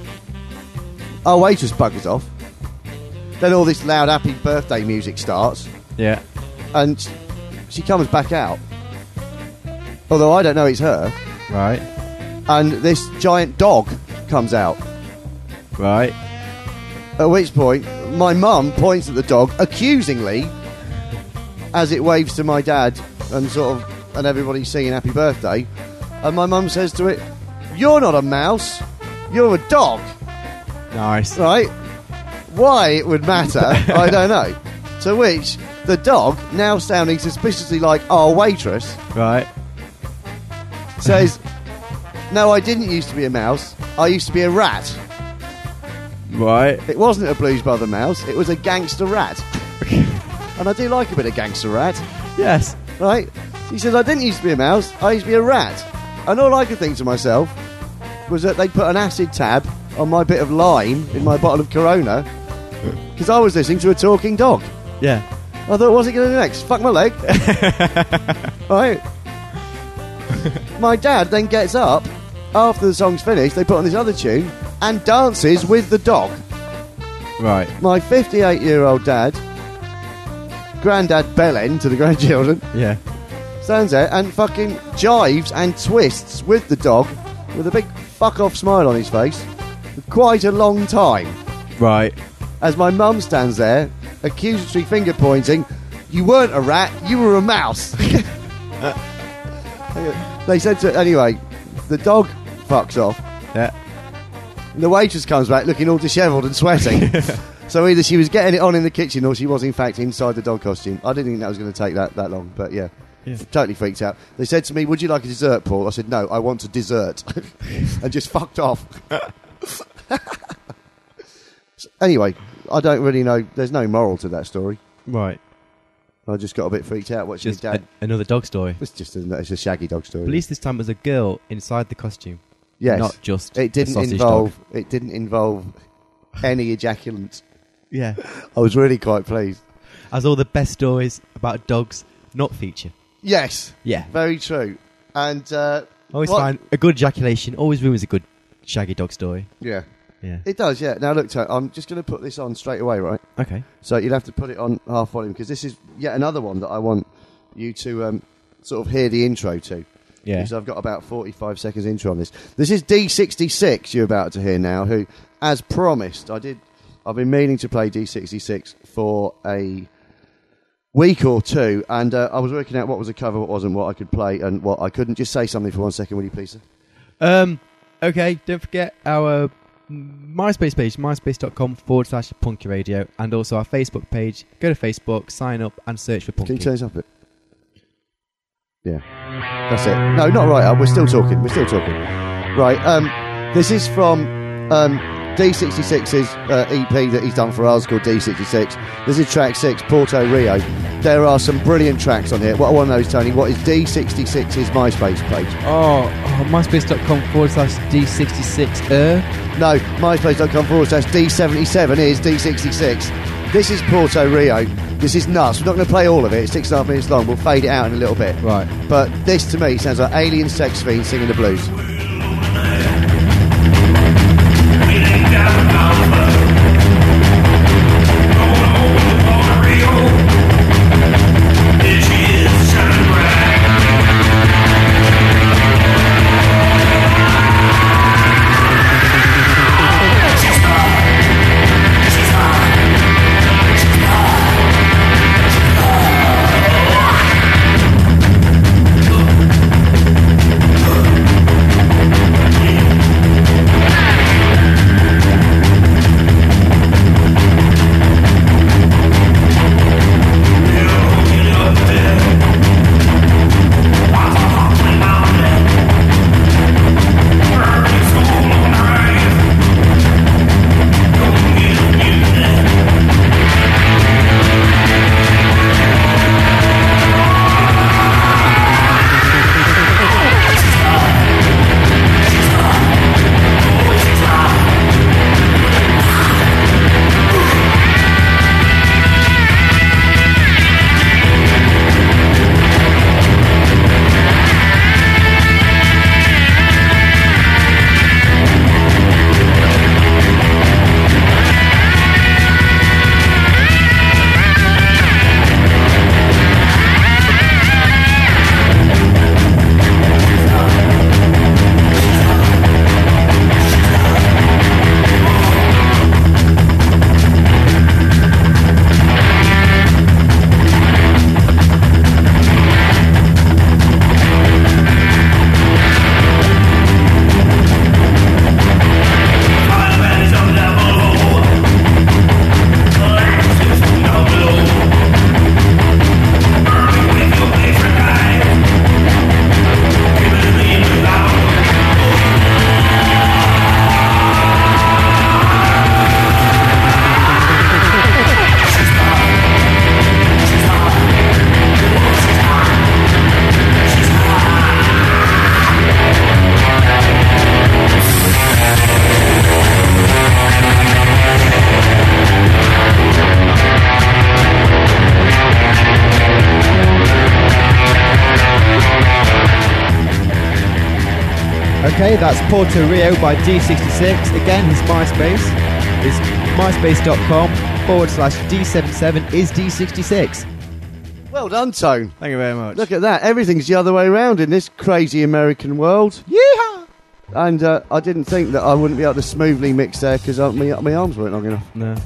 S1: our waitress buggers off. Then all this loud happy birthday music starts,
S2: Yeah.
S1: and she comes back out. Although I don't know it's her.
S2: Right.
S1: And this giant dog comes out.
S2: Right.
S1: At which point, my mum points at the dog accusingly as it waves to my dad and sort of, and everybody's singing happy birthday. And my mum says to it, "You're not a mouse, you're a dog."
S2: Nice.
S1: Right? Why it would matter, I don't know. To which the dog, now sounding suspiciously like our waitress,
S2: Right.
S1: says, "No, I didn't used to be a mouse, I used to be a rat."
S2: Right.
S1: It wasn't a Blues Brother mouse, it was a gangster rat. And I do like a bit of gangster rat,
S2: Yes.
S1: right? He says, "I didn't used to be a mouse, I used to be a rat." And all I could think to myself was that they put an acid tab on my bit of lime in my bottle of Corona because I was listening to a talking dog.
S2: Yeah.
S1: I thought, what's it going to do next? Fuck my leg? Right? My dad then gets up after the song's finished, they put on this other tune and dances with the dog.
S2: Right.
S1: My fifty-eight year old dad, granddad bellend to the grandchildren,
S2: Yeah.
S1: stands there and fucking jives and twists with the dog with a big fuck off smile on his face for quite a long time.
S2: Right.
S1: As my mum stands there, accusatory finger pointing, "You weren't a rat, you were a mouse." They said to, anyway, the dog fucks off.
S2: Yeah.
S1: And the waitress comes back looking all dishevelled and sweating. So either she was getting it on in the kitchen or she was in fact inside the dog costume. I didn't think that was going to take that, that long, but yeah.
S2: Yeah.
S1: Totally freaked out. They said to me, "Would you like a dessert, Paul?" I said, "No, I want a dessert." And just fucked off. Anyway, I don't really know. There's no moral to that story.
S2: Right.
S1: I just got a bit freaked out watching
S2: Just
S1: his dad.
S2: a- another dog story.
S1: It's just a, it's a shaggy dog story.
S2: At least this time it was a girl inside the costume.
S1: Yes.
S2: Not just
S1: It
S2: a
S1: didn't
S2: sausage
S1: involve.
S2: dog.
S1: It didn't involve any ejaculants.
S2: Yeah.
S1: I was really quite pleased.
S2: As all the best stories about dogs not feature.
S1: Yes,
S2: Yeah.
S1: very true. And uh,
S2: Always
S1: what-
S2: find a good ejaculation always ruins a good shaggy dog story.
S1: Yeah,
S2: Yeah.
S1: it does. Yeah. Now look, Tony, I'm just going to put this on straight away, right?
S2: Okay.
S1: So you'll have to put it on half volume because this is yet another one that I want you to um, sort of hear the intro to.
S2: Yeah.
S1: Because I've got about forty-five seconds intro on this. This is D sixty-six you're about to hear now, who, as promised, I did. I've been meaning to play D sixty-six for a week or two, and uh, I was working out what was a cover, what wasn't, what I could play, and what I couldn't. Just say something for one second, will you please, sir?
S2: Um, okay, don't forget our MySpace page, myspace.com forward slash Punky Radio, and also our Facebook page. Go to Facebook, sign up, and search for Punky.
S1: Can you turn this up a bit? Yeah. That's it. No, not right up. We're still talking. We're still talking. Right. Um, this is from um, D sixty-six's uh, E P that he's done for us called D sixty-six. This is track six, Porto Rio. There are some brilliant tracks on here. What I want to know is, Tony, what is D sixty-six's MySpace page?
S2: Oh, oh myspace.com forward slash D66. Uh,
S1: No, myspace.com forward slash D77 is D sixty-six. This is Porto Rio. This is nuts. We're not going to play all of it. It's six and a half minutes long. We'll fade it out in a little bit.
S2: Right.
S1: But this, to me, sounds like alien sex fiends singing the blues.
S2: Okay, that's Porto Rio by D sixty-six. Again, his MySpace is myspace.com forward slash D77 is D sixty-six.
S1: Well done, Tone.
S2: Thank you very much.
S1: Look at that. Everything's the other way around in this crazy American world.
S2: Yeehaw!
S1: And uh, I didn't think that I wouldn't be able to smoothly mix there because uh, my, my arms weren't long enough.
S2: No.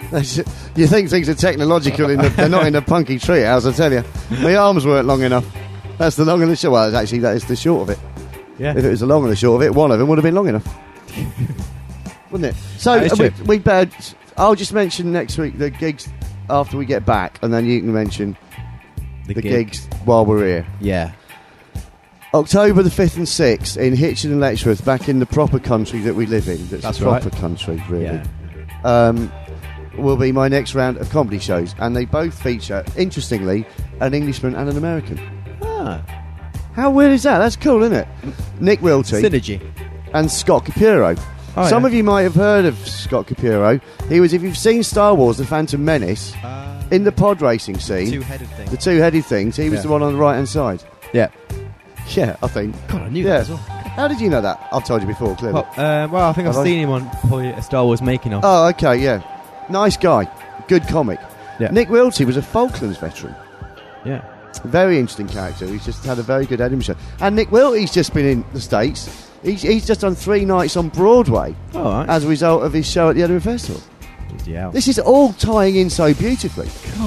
S1: You think things are technological, in the, they're not in a punky treehouse, I tell you. My arms weren't long enough. That's the long and the short. Well, actually, that is the short of it.
S2: Yeah.
S1: If it was the long and the short of it, one of them would have been long enough. Wouldn't it? So,
S2: That is
S1: uh, we,
S2: true.
S1: we better, I'll just mention next week the gigs after we get back, and then you can mention
S2: The,
S1: the
S2: gig.
S1: gigs while we're here.
S2: Yeah.
S1: October the fifth and sixth in Hitchin and Letchworth, back in the proper country that we live in. That's,
S2: That's
S1: a proper
S2: right.
S1: country, really.
S2: Yeah.
S1: Um, will be my next round of comedy shows, and they both feature, interestingly, an Englishman and an American.
S2: Ah.
S1: How weird is that? That's cool, isn't it? Nick Wilty
S2: Synergy.
S1: and Scott Capuro.
S2: Oh,
S1: Some
S2: yeah.
S1: of you might have heard of Scott Capuro. He was, if you've seen Star Wars: The Phantom Menace,
S2: Uh,
S1: in the pod racing scene,
S2: two-headed thing.
S1: the two-headed things, he was
S2: Yeah.
S1: the one on the right-hand side.
S2: Yeah.
S1: Yeah, I think.
S2: God, I knew
S1: Yeah.
S2: that as well.
S1: How did you know that? I've told you before, clearly.
S2: Well, uh, well, I think I've
S1: Have I?
S2: seen him on probably a Star Wars making of.
S1: Oh, okay, yeah. Nice guy. Good comic.
S2: Yeah.
S1: Nick Wilty was a Falklands veteran.
S2: Yeah.
S1: Very interesting character. He's just had a very good Edinburgh show. And Nick Wilty's just been in the States. He's, he's just done three nights on Broadway
S2: All right.
S1: as a result of his show at the Edinburgh Festival.
S2: Yeah.
S1: This is all tying in so beautifully.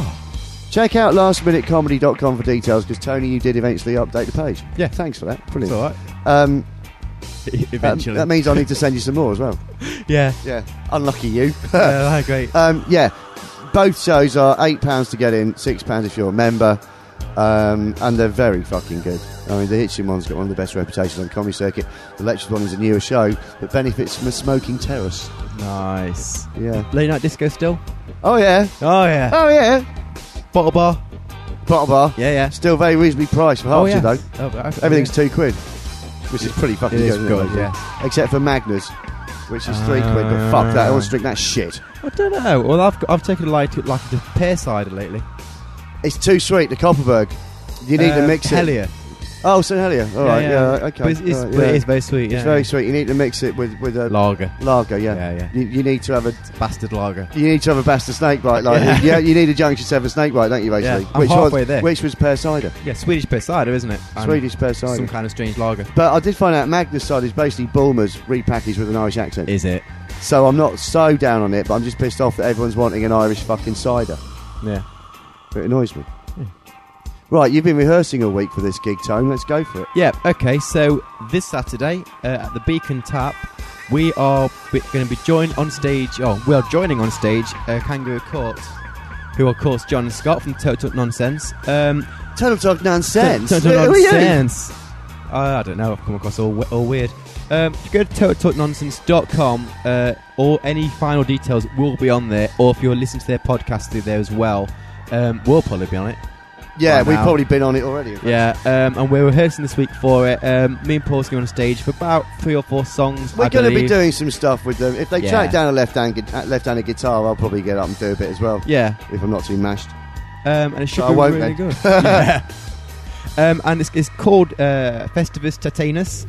S1: Check out last minute comedy dot com for details, because Tony, you did eventually update the page.
S2: Yeah.
S1: Thanks for that.
S2: It's
S1: Brilliant.
S2: all right.
S1: Um,
S2: Eventually.
S1: That, that means I need to send you some more as well.
S2: yeah.
S1: Yeah. Unlucky you.
S2: uh, great.
S1: Um, yeah, both shows are eight pounds to get in, six pounds if you're a member, um, and they're very fucking good. I mean, the Hitchin one's got one of the best reputations on the comedy circuit. The Lectures one is a newer show that benefits from a smoking terrace.
S2: Nice.
S1: Yeah.
S2: Late night disco still?
S1: Oh yeah.
S2: Oh, yeah.
S1: Oh yeah.
S2: Bottle bar?
S1: Bottle bar.
S2: Yeah, yeah.
S1: Still very reasonably priced for
S2: Oh,
S1: Hertfordshire
S2: yeah.
S1: though.
S2: Oh, but I-
S1: Everything's two quid, which is pretty fucking
S2: It
S1: good.
S2: is
S1: isn't
S2: good,
S1: it?
S2: yeah.
S1: Except for Magners. which is three quid. But fuck that, I want to drink that shit.
S2: I don't know. Well, I've got, I've taken a like to like the pear cider lately.
S1: It's too sweet. The Copperberg. You need
S2: uh,
S1: to mix it.
S2: Hellier.
S1: Oh, St Helier. All right, yeah,
S2: yeah.
S1: yeah okay.
S2: But it's, it's,
S1: All right,
S2: but
S1: yeah.
S2: it is very sweet. Yeah,
S1: It's very
S2: yeah.
S1: sweet. You need to mix it with with a
S2: lager.
S1: lager. Yeah,
S2: Yeah, yeah.
S1: You, you need to have a
S2: Bastard lager.
S1: you need to have a bastard snake bite. Like
S2: Yeah.
S1: yeah, you need a junction seven snake bite, don't you? Basically,
S2: Yeah, I'm
S1: which
S2: halfway
S1: was
S2: there.
S1: which was pear cider,
S2: Yeah, Swedish pear cider, isn't it? And
S1: Swedish pear cider.
S2: Some kind of strange lager.
S1: But I did find out Magnus cider is basically Bulmers repackaged with an Irish accent.
S2: Is it?
S1: So I'm not so down on it, but I'm just pissed off that everyone's wanting an Irish fucking cider.
S2: Yeah.
S1: It annoys me. Right, you've been rehearsing all week for this gig, Tone. Let's go for it.
S2: Yeah, okay, so this Saturday uh, at the Beacon Tap, we are going to be joined on stage, oh, we are joining on stage uh, Kangaroo Court, who are, of course, John and Scott from Total Nonsense. Um,
S1: Total Talk Nonsense.
S2: Total
S1: Who are you?
S2: Nonsense. Uh, I don't know, I've come across all, all weird. Um, if you go to total talk nonsense dot com, uh, or any final details will be on there, or if you're listening to their podcast through there as well, um, we'll probably be on it.
S1: Yeah,
S2: Right
S1: we've
S2: now.
S1: probably been on it already.
S2: Yeah, um, and we're rehearsing this week for it. Um, me and Paul's going on stage for about three or four songs.
S1: We're
S2: I
S1: going to be
S2: believe.
S1: doing some stuff with them. If they
S2: Yeah.
S1: track down a left-hand, gu- uh, left-handed guitar, I'll probably get up and do a bit as well.
S2: Yeah,
S1: If I'm not too mashed.
S2: um, and it should
S1: But I
S2: be
S1: won't
S2: really
S1: then.
S2: good. Yeah. um, and it's, it's called uh, Festivus Tatanus,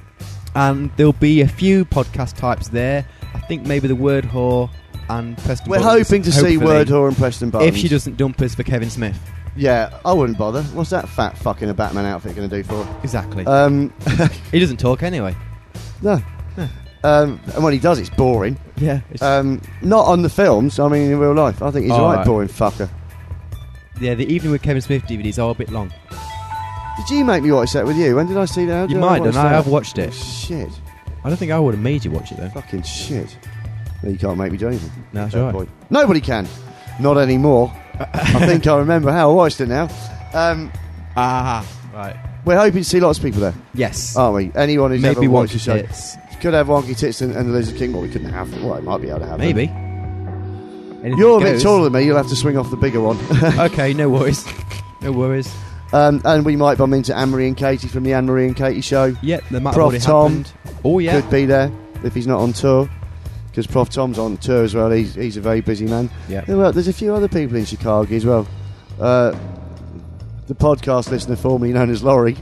S2: and there'll be a few podcast types there. I think maybe the Word Whore and Preston.
S1: We're
S2: Buttons,
S1: hoping to see
S2: hopefully,
S1: Word Whore and Preston Buttons.
S2: if she doesn't dump us for Kevin Smith.
S1: Yeah, I wouldn't bother. What's that fat fuck in a Batman outfit going to do for her?
S2: Exactly.
S1: Um,
S2: he doesn't talk anyway.
S1: no.
S2: No.
S1: Um, and when he does, it's boring.
S2: Yeah.
S1: Um, not on the films, I mean in real life. I think he's
S2: Oh,
S1: a right,
S2: right.
S1: boring fucker.
S2: yeah. The Evening with Kevin Smith D V Ds are a bit long.
S1: Did you make me watch that with you? When did I see that?
S2: You
S1: Did
S2: might,
S1: watch
S2: and I
S1: that?
S2: have watched
S1: Oh,
S2: it.
S1: shit.
S2: I don't think I would have made you watch it though.
S1: Fucking shit. No, you can't make me do anything.
S2: No, that's
S1: Fair
S2: right.
S1: point. Nobody can. Not anymore. I think I remember how I watched it now. Um,
S2: Ah, right.
S1: we're hoping to see lots of people there,
S2: Yes.
S1: aren't we? Anyone who's
S2: Maybe
S1: ever watched the
S2: Wonky
S1: show.
S2: Tits.
S1: Could have Wonky Tits and, and the Lizard King. Well, we couldn't have them. Well, it might be able to have
S2: Maybe.
S1: them.
S2: Anything
S1: You're a bit
S2: goes.
S1: taller than me. You'll have to swing off the bigger one.
S2: Okay, no worries. No worries.
S1: um, and we might bump into Anne-Marie and Katie from the Anne-Marie and Katie show.
S2: Yep, that might
S1: Prof
S2: have already
S1: Tom
S2: happened. Oh, yeah.
S1: Could be there if he's not on tour. Because Prof Tom's on tour as well. He's, he's a very busy man.
S2: Yeah.
S1: Yeah, well, there's a few other people in Chicago as well. Uh, the podcast listener formerly known as Laurie,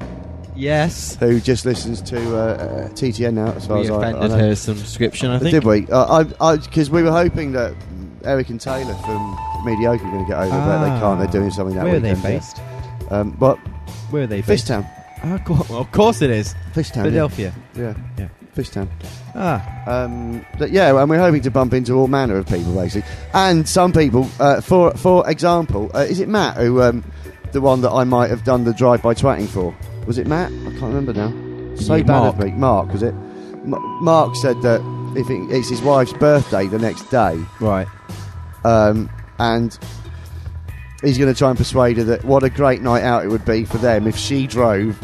S2: Yes.
S1: who just listens to uh, uh, T T N now, as far
S2: We
S1: as I, I
S2: offended
S1: know.
S2: her subscription, I think.
S1: Did we? Uh, I Because we were hoping that Eric and Taylor from Mediocre were going to get over, but they
S2: Ah.
S1: can't. They're doing something that
S2: Where are they
S1: weekend.
S2: based?
S1: Um, but
S2: Where are they based?
S1: Fishtown.
S2: Ah, co- well, of course it is.
S1: Fishtown.
S2: Philadelphia.
S1: Yeah.
S2: Yeah.
S1: Fishtown.
S2: Ah.
S1: Um, but yeah, and we're hoping to bump into all manner of people, basically. And some people, uh, for for example, uh, is it Matt who, um, the one that I might have done the drive-by twatting for? Was it Matt? I can't remember now. So
S2: Yeah,
S1: bad
S2: Mark.
S1: of me. Mark, was it? M- Mark said that if it, it's his wife's birthday the next day,
S2: Right.
S1: um, and he's going to try and persuade her that what a great night out it would be for them if she drove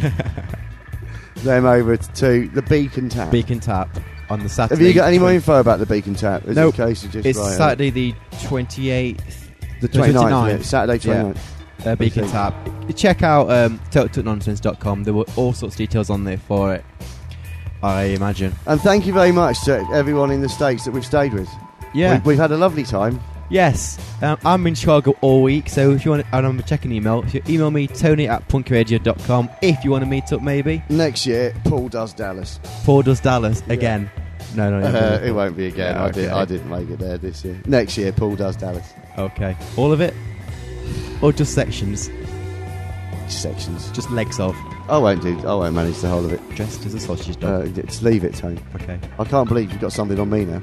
S1: them over to the Beacon Tap.
S2: Beacon Tap on the Saturday.
S1: Have you got any more
S2: twen-
S1: info about the Beacon Tap? Is
S2: Nope.
S1: it a case of just
S2: It's
S1: right, uh,
S2: Saturday the twenty-eighth.
S1: the
S2: the
S1: twenty-ninth,
S2: twenty-ninth.
S1: isn't it? Saturday twenty-ninth.
S2: Uh, Beacon
S1: Okay.
S2: Tap. Check out um, total talk nonsense dot com. There were all sorts of details on there for it, I imagine.
S1: And thank you very much to everyone in the States that we've stayed with.
S2: Yeah.
S1: We've, we've had a lovely time.
S2: Yes. Um, I'm in Chicago all week, so if you want to, and I'm checking email, if you email me, Tony at punkradio dot com, if you want to meet up maybe.
S1: Next year, Paul does Dallas.
S2: Paul does Dallas again. No, no, no.
S1: Uh, it won't be again.
S2: Yeah,
S1: I, did,
S2: okay.
S1: I didn't make it there this year. Next year, Paul does Dallas.
S2: Okay. All of it? Or just sections?
S1: Sections.
S2: Just legs of.
S1: I won't do. I won't manage the whole of it.
S2: Dressed as a sausage dog.
S1: Uh, just leave it, Tony.
S2: Okay.
S1: I can't believe you've got something on me now.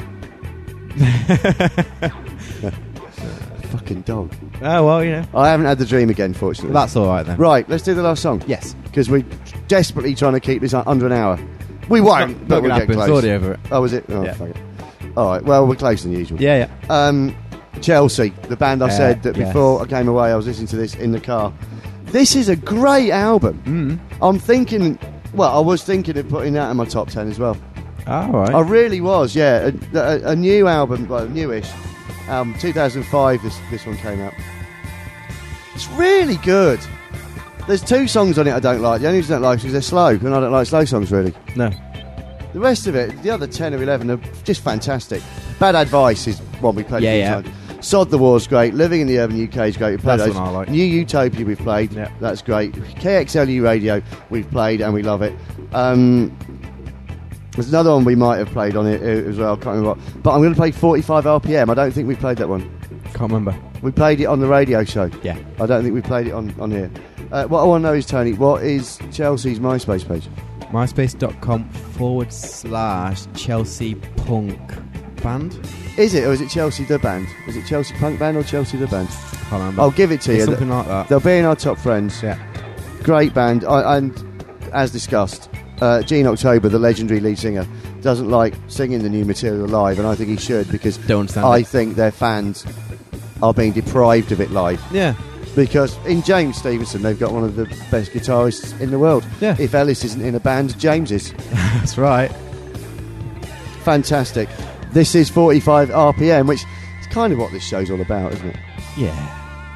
S1: Fucking dog.
S2: Oh, well, you know.
S1: I haven't had the dream again, fortunately.
S2: That's alright then.
S1: Right, let's do the last song.
S2: Yes.
S1: Because we're desperately trying to keep this un- under an hour. We won't,
S2: Not,
S1: but
S2: not
S1: we'll
S2: gonna
S1: get
S2: happen. It's
S1: close.
S2: already over it.
S1: Oh, was it? Oh,
S2: Yeah.
S1: fuck it. All right, well, we're closer than usual.
S2: Yeah, yeah.
S1: Um, Chelsea, the band I
S2: Uh,
S1: said that
S2: yes.
S1: before I came away, I was listening to this in the car. This is a great album.
S2: Mm.
S1: I'm thinking, well, I was thinking of putting that in my top ten as well.
S2: Alright.
S1: I really was, yeah. A, a, a new album, well, newish. Um, two thousand five, this, this one came out. It's really good. There's two songs on it I don't like. The only reason I don't like is because they're slow, and I don't like slow songs, really.
S2: No.
S1: The rest of it, the other ten or eleven, are just fantastic. Bad Advice is one we played
S2: Yeah,
S1: a few
S2: yeah.
S1: times. Sod the War's great. Living in the Urban U K is great. We played
S2: That's
S1: those.
S2: one I like.
S1: New Utopia we've played.
S2: Yeah.
S1: That's great. K X L U Radio we've played and we love it. Um, there's another one we might have played on it uh, as well. I can't remember what. But I'm going to play forty-five R P M. I don't think we played that one.
S2: Can't remember.
S1: We played it on the radio show.
S2: Yeah.
S1: I don't think we played it on, on here. Uh, what I want to know is, Tony, what is Chelsea's MySpace page?
S2: MySpace.com forward slash Chelsea Punk Band.
S1: Is it, or is it Chelsea the band? Is it Chelsea Punk Band or Chelsea the band?
S2: Can't remember.
S1: I'll give it to
S2: It's
S1: you.
S2: something like that.
S1: They'll be in our top friends.
S2: Yeah.
S1: Great band. I, and as discussed, uh, Gene October, the legendary lead singer, doesn't like singing the new material live, and I think he should, because
S2: Don't understand
S1: I
S2: it.
S1: think their fans are being deprived of it live.
S2: Yeah.
S1: Because in James Stevenson, they've got one of the best guitarists in the world.
S2: Yeah.
S1: If Ellis isn't in a band, James is.
S2: That's right.
S1: Fantastic. This is forty-five R P M, which is kind of what this show's all about, isn't it?
S2: Yeah.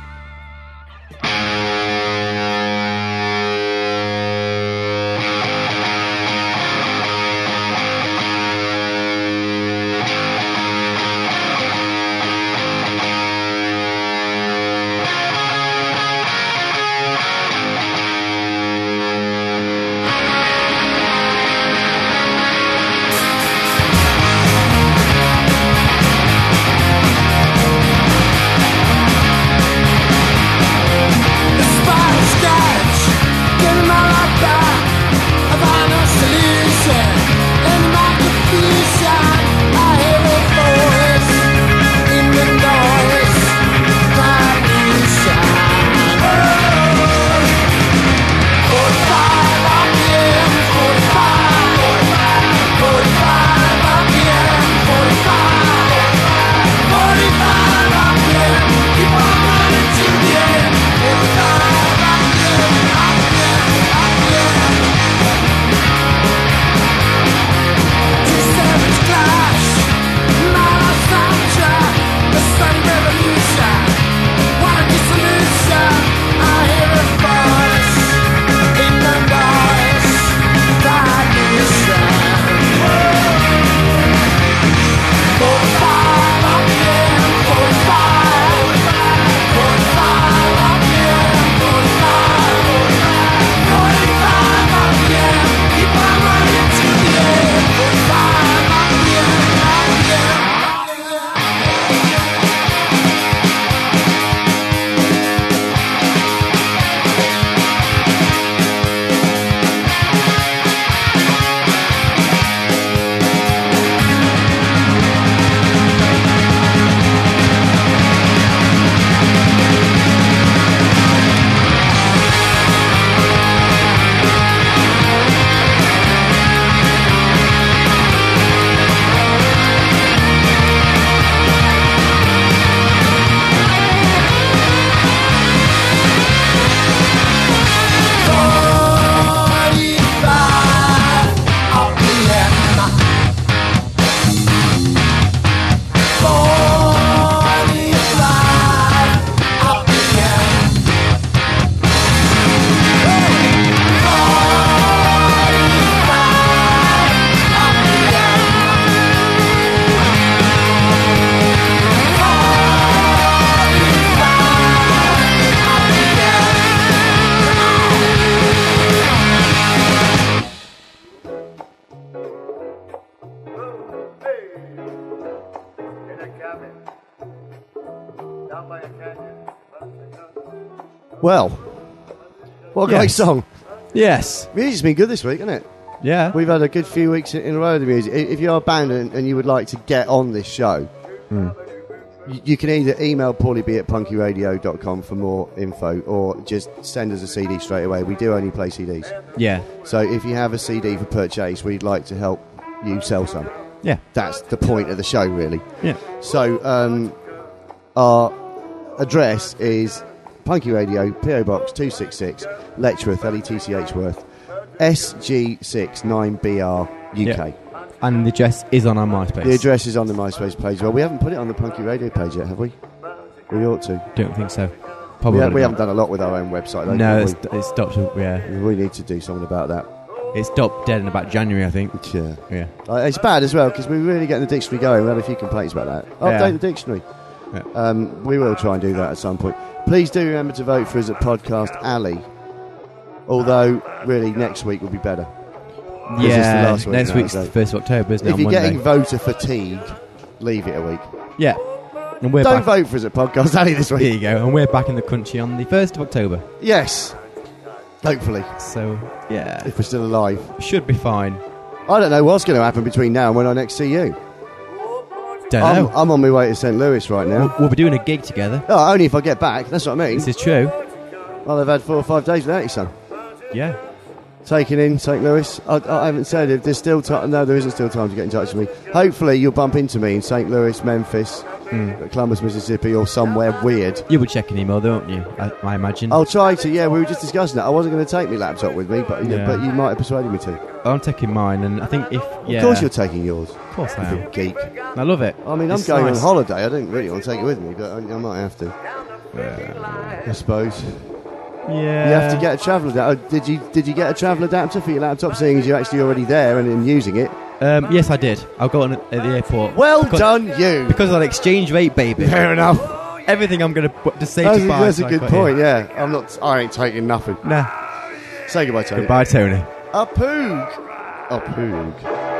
S1: Well, what a great
S2: Yes.
S1: song.
S2: Yes.
S1: Music's been good this week, hasn't it?
S2: Yeah.
S1: We've had a good few weeks in a row of the music. I- If you're a band and, and you would like to get on this show,
S2: Mm.
S1: you, you can either email paulie b at punky radio dot com for more info, or just send us a C D straight away. We do only play C Ds.
S2: Yeah.
S1: So if you have a C D for purchase, we'd like to help you sell some.
S2: Yeah.
S1: That's the point of the show, really.
S2: Yeah.
S1: So um, our address is Punky Radio, P O Box two sixty-six, Letchworth, L E T C H Worth, S G six nine B R, U K.
S2: Yeah. And the address is on our MySpace.
S1: The address is on the MySpace page. Well, we haven't put it on the Punky Radio page yet, have we? We ought to.
S2: Don't think so.
S1: We,
S2: Probably
S1: ha- we
S2: not.
S1: haven't done a lot with our own website. though,
S2: No,
S1: have
S2: it's, it stopped. Yeah.
S1: we? we need to do something about that.
S2: It stopped dead in about January, I think.
S1: Yeah.
S2: Yeah.
S1: Uh, it's bad as well because we're really getting the dictionary going. We had a few complaints about that. Update
S2: Yeah.
S1: the dictionary.
S2: Yeah.
S1: Um, we will try and do that at some point. Please do remember to vote for us at Podcast Alley. Although, really, next week will be better. This is the
S2: Yeah,
S1: last week
S2: next
S1: now,
S2: week's
S1: so-
S2: the first of October, isn't it?
S1: If
S2: on
S1: you're
S2: Monday.
S1: getting voter fatigue, leave it a week.
S2: Yeah. And we're
S1: Don't
S2: back.
S1: vote for us at Podcast Alley this
S2: There
S1: week.
S2: you go. And we're back in the country on the first of October.
S1: Yes. Hopefully.
S2: So, yeah.
S1: If we're still alive.
S2: Should be fine.
S1: I don't know what's going to happen between now and when I next see you.
S2: Don't
S1: I'm,
S2: know.
S1: I'm on my way to Saint Louis right now.
S2: We'll, we'll be doing a gig together.
S1: Oh, only if I get back. That's what I mean.
S2: This is true.
S1: Well, I've had four or five days without you, son.
S2: Yeah.
S1: Taking in Saint Louis. I, I haven't said if there's still time. No, there isn't still time to get in touch with me. Hopefully, you'll bump into me in Saint Louis, Memphis,
S2: Mm.
S1: Columbus, Mississippi, or somewhere weird.
S2: You will check an email, don't you? I, I imagine.
S1: I'll try to. Yeah, we were just discussing that. I wasn't going to take my laptop with me, but
S2: Yeah.
S1: but you might have persuaded me to.
S2: I'm taking mine, and I think if yeah,
S1: Of course, you're taking yours.
S2: of course I
S1: You
S2: am.
S1: geek.
S2: I love it.
S1: I mean, I'm
S2: It's
S1: going
S2: nice.
S1: on holiday. I don't really want to take it with me, but I, I might have to. I suppose.
S2: Yeah.
S1: You have to get a travel adapter. Oh, did you did you get a travel adapter for your laptop, seeing as you're actually already there and, and using it?
S2: Um, yes, I did. I'll go on at the airport.
S1: Well
S2: because,
S1: done, you.
S2: Because of an exchange rate, baby.
S1: Fair enough.
S2: Everything I'm going to just say
S1: That's, a,
S2: goodbye.
S1: that's
S2: so
S1: a
S2: I
S1: good
S2: got
S1: point.
S2: here.
S1: Yeah, I'm not. I ain't taking nothing.
S2: Nah.
S1: Say goodbye, Tony.
S2: Goodbye, Tony.
S1: A poog. A poog.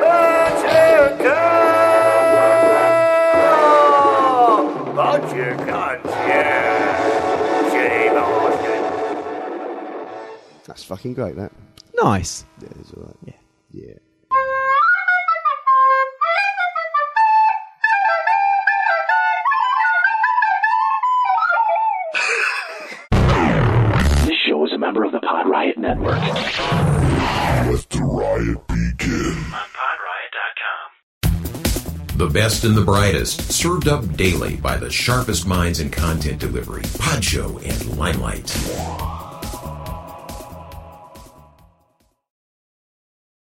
S3: But you can't, yeah. Shitty bastard.
S1: That's fucking great. That.
S2: Nice.
S1: Yeah, it's all right.
S2: Yeah.
S1: Yeah.
S4: This show is a member of the Pod Riot Network.
S5: Let the riot begin.
S4: On pod riot dot com.
S6: The best and the brightest, served up daily by the sharpest minds in content delivery, Podshow and Limelight.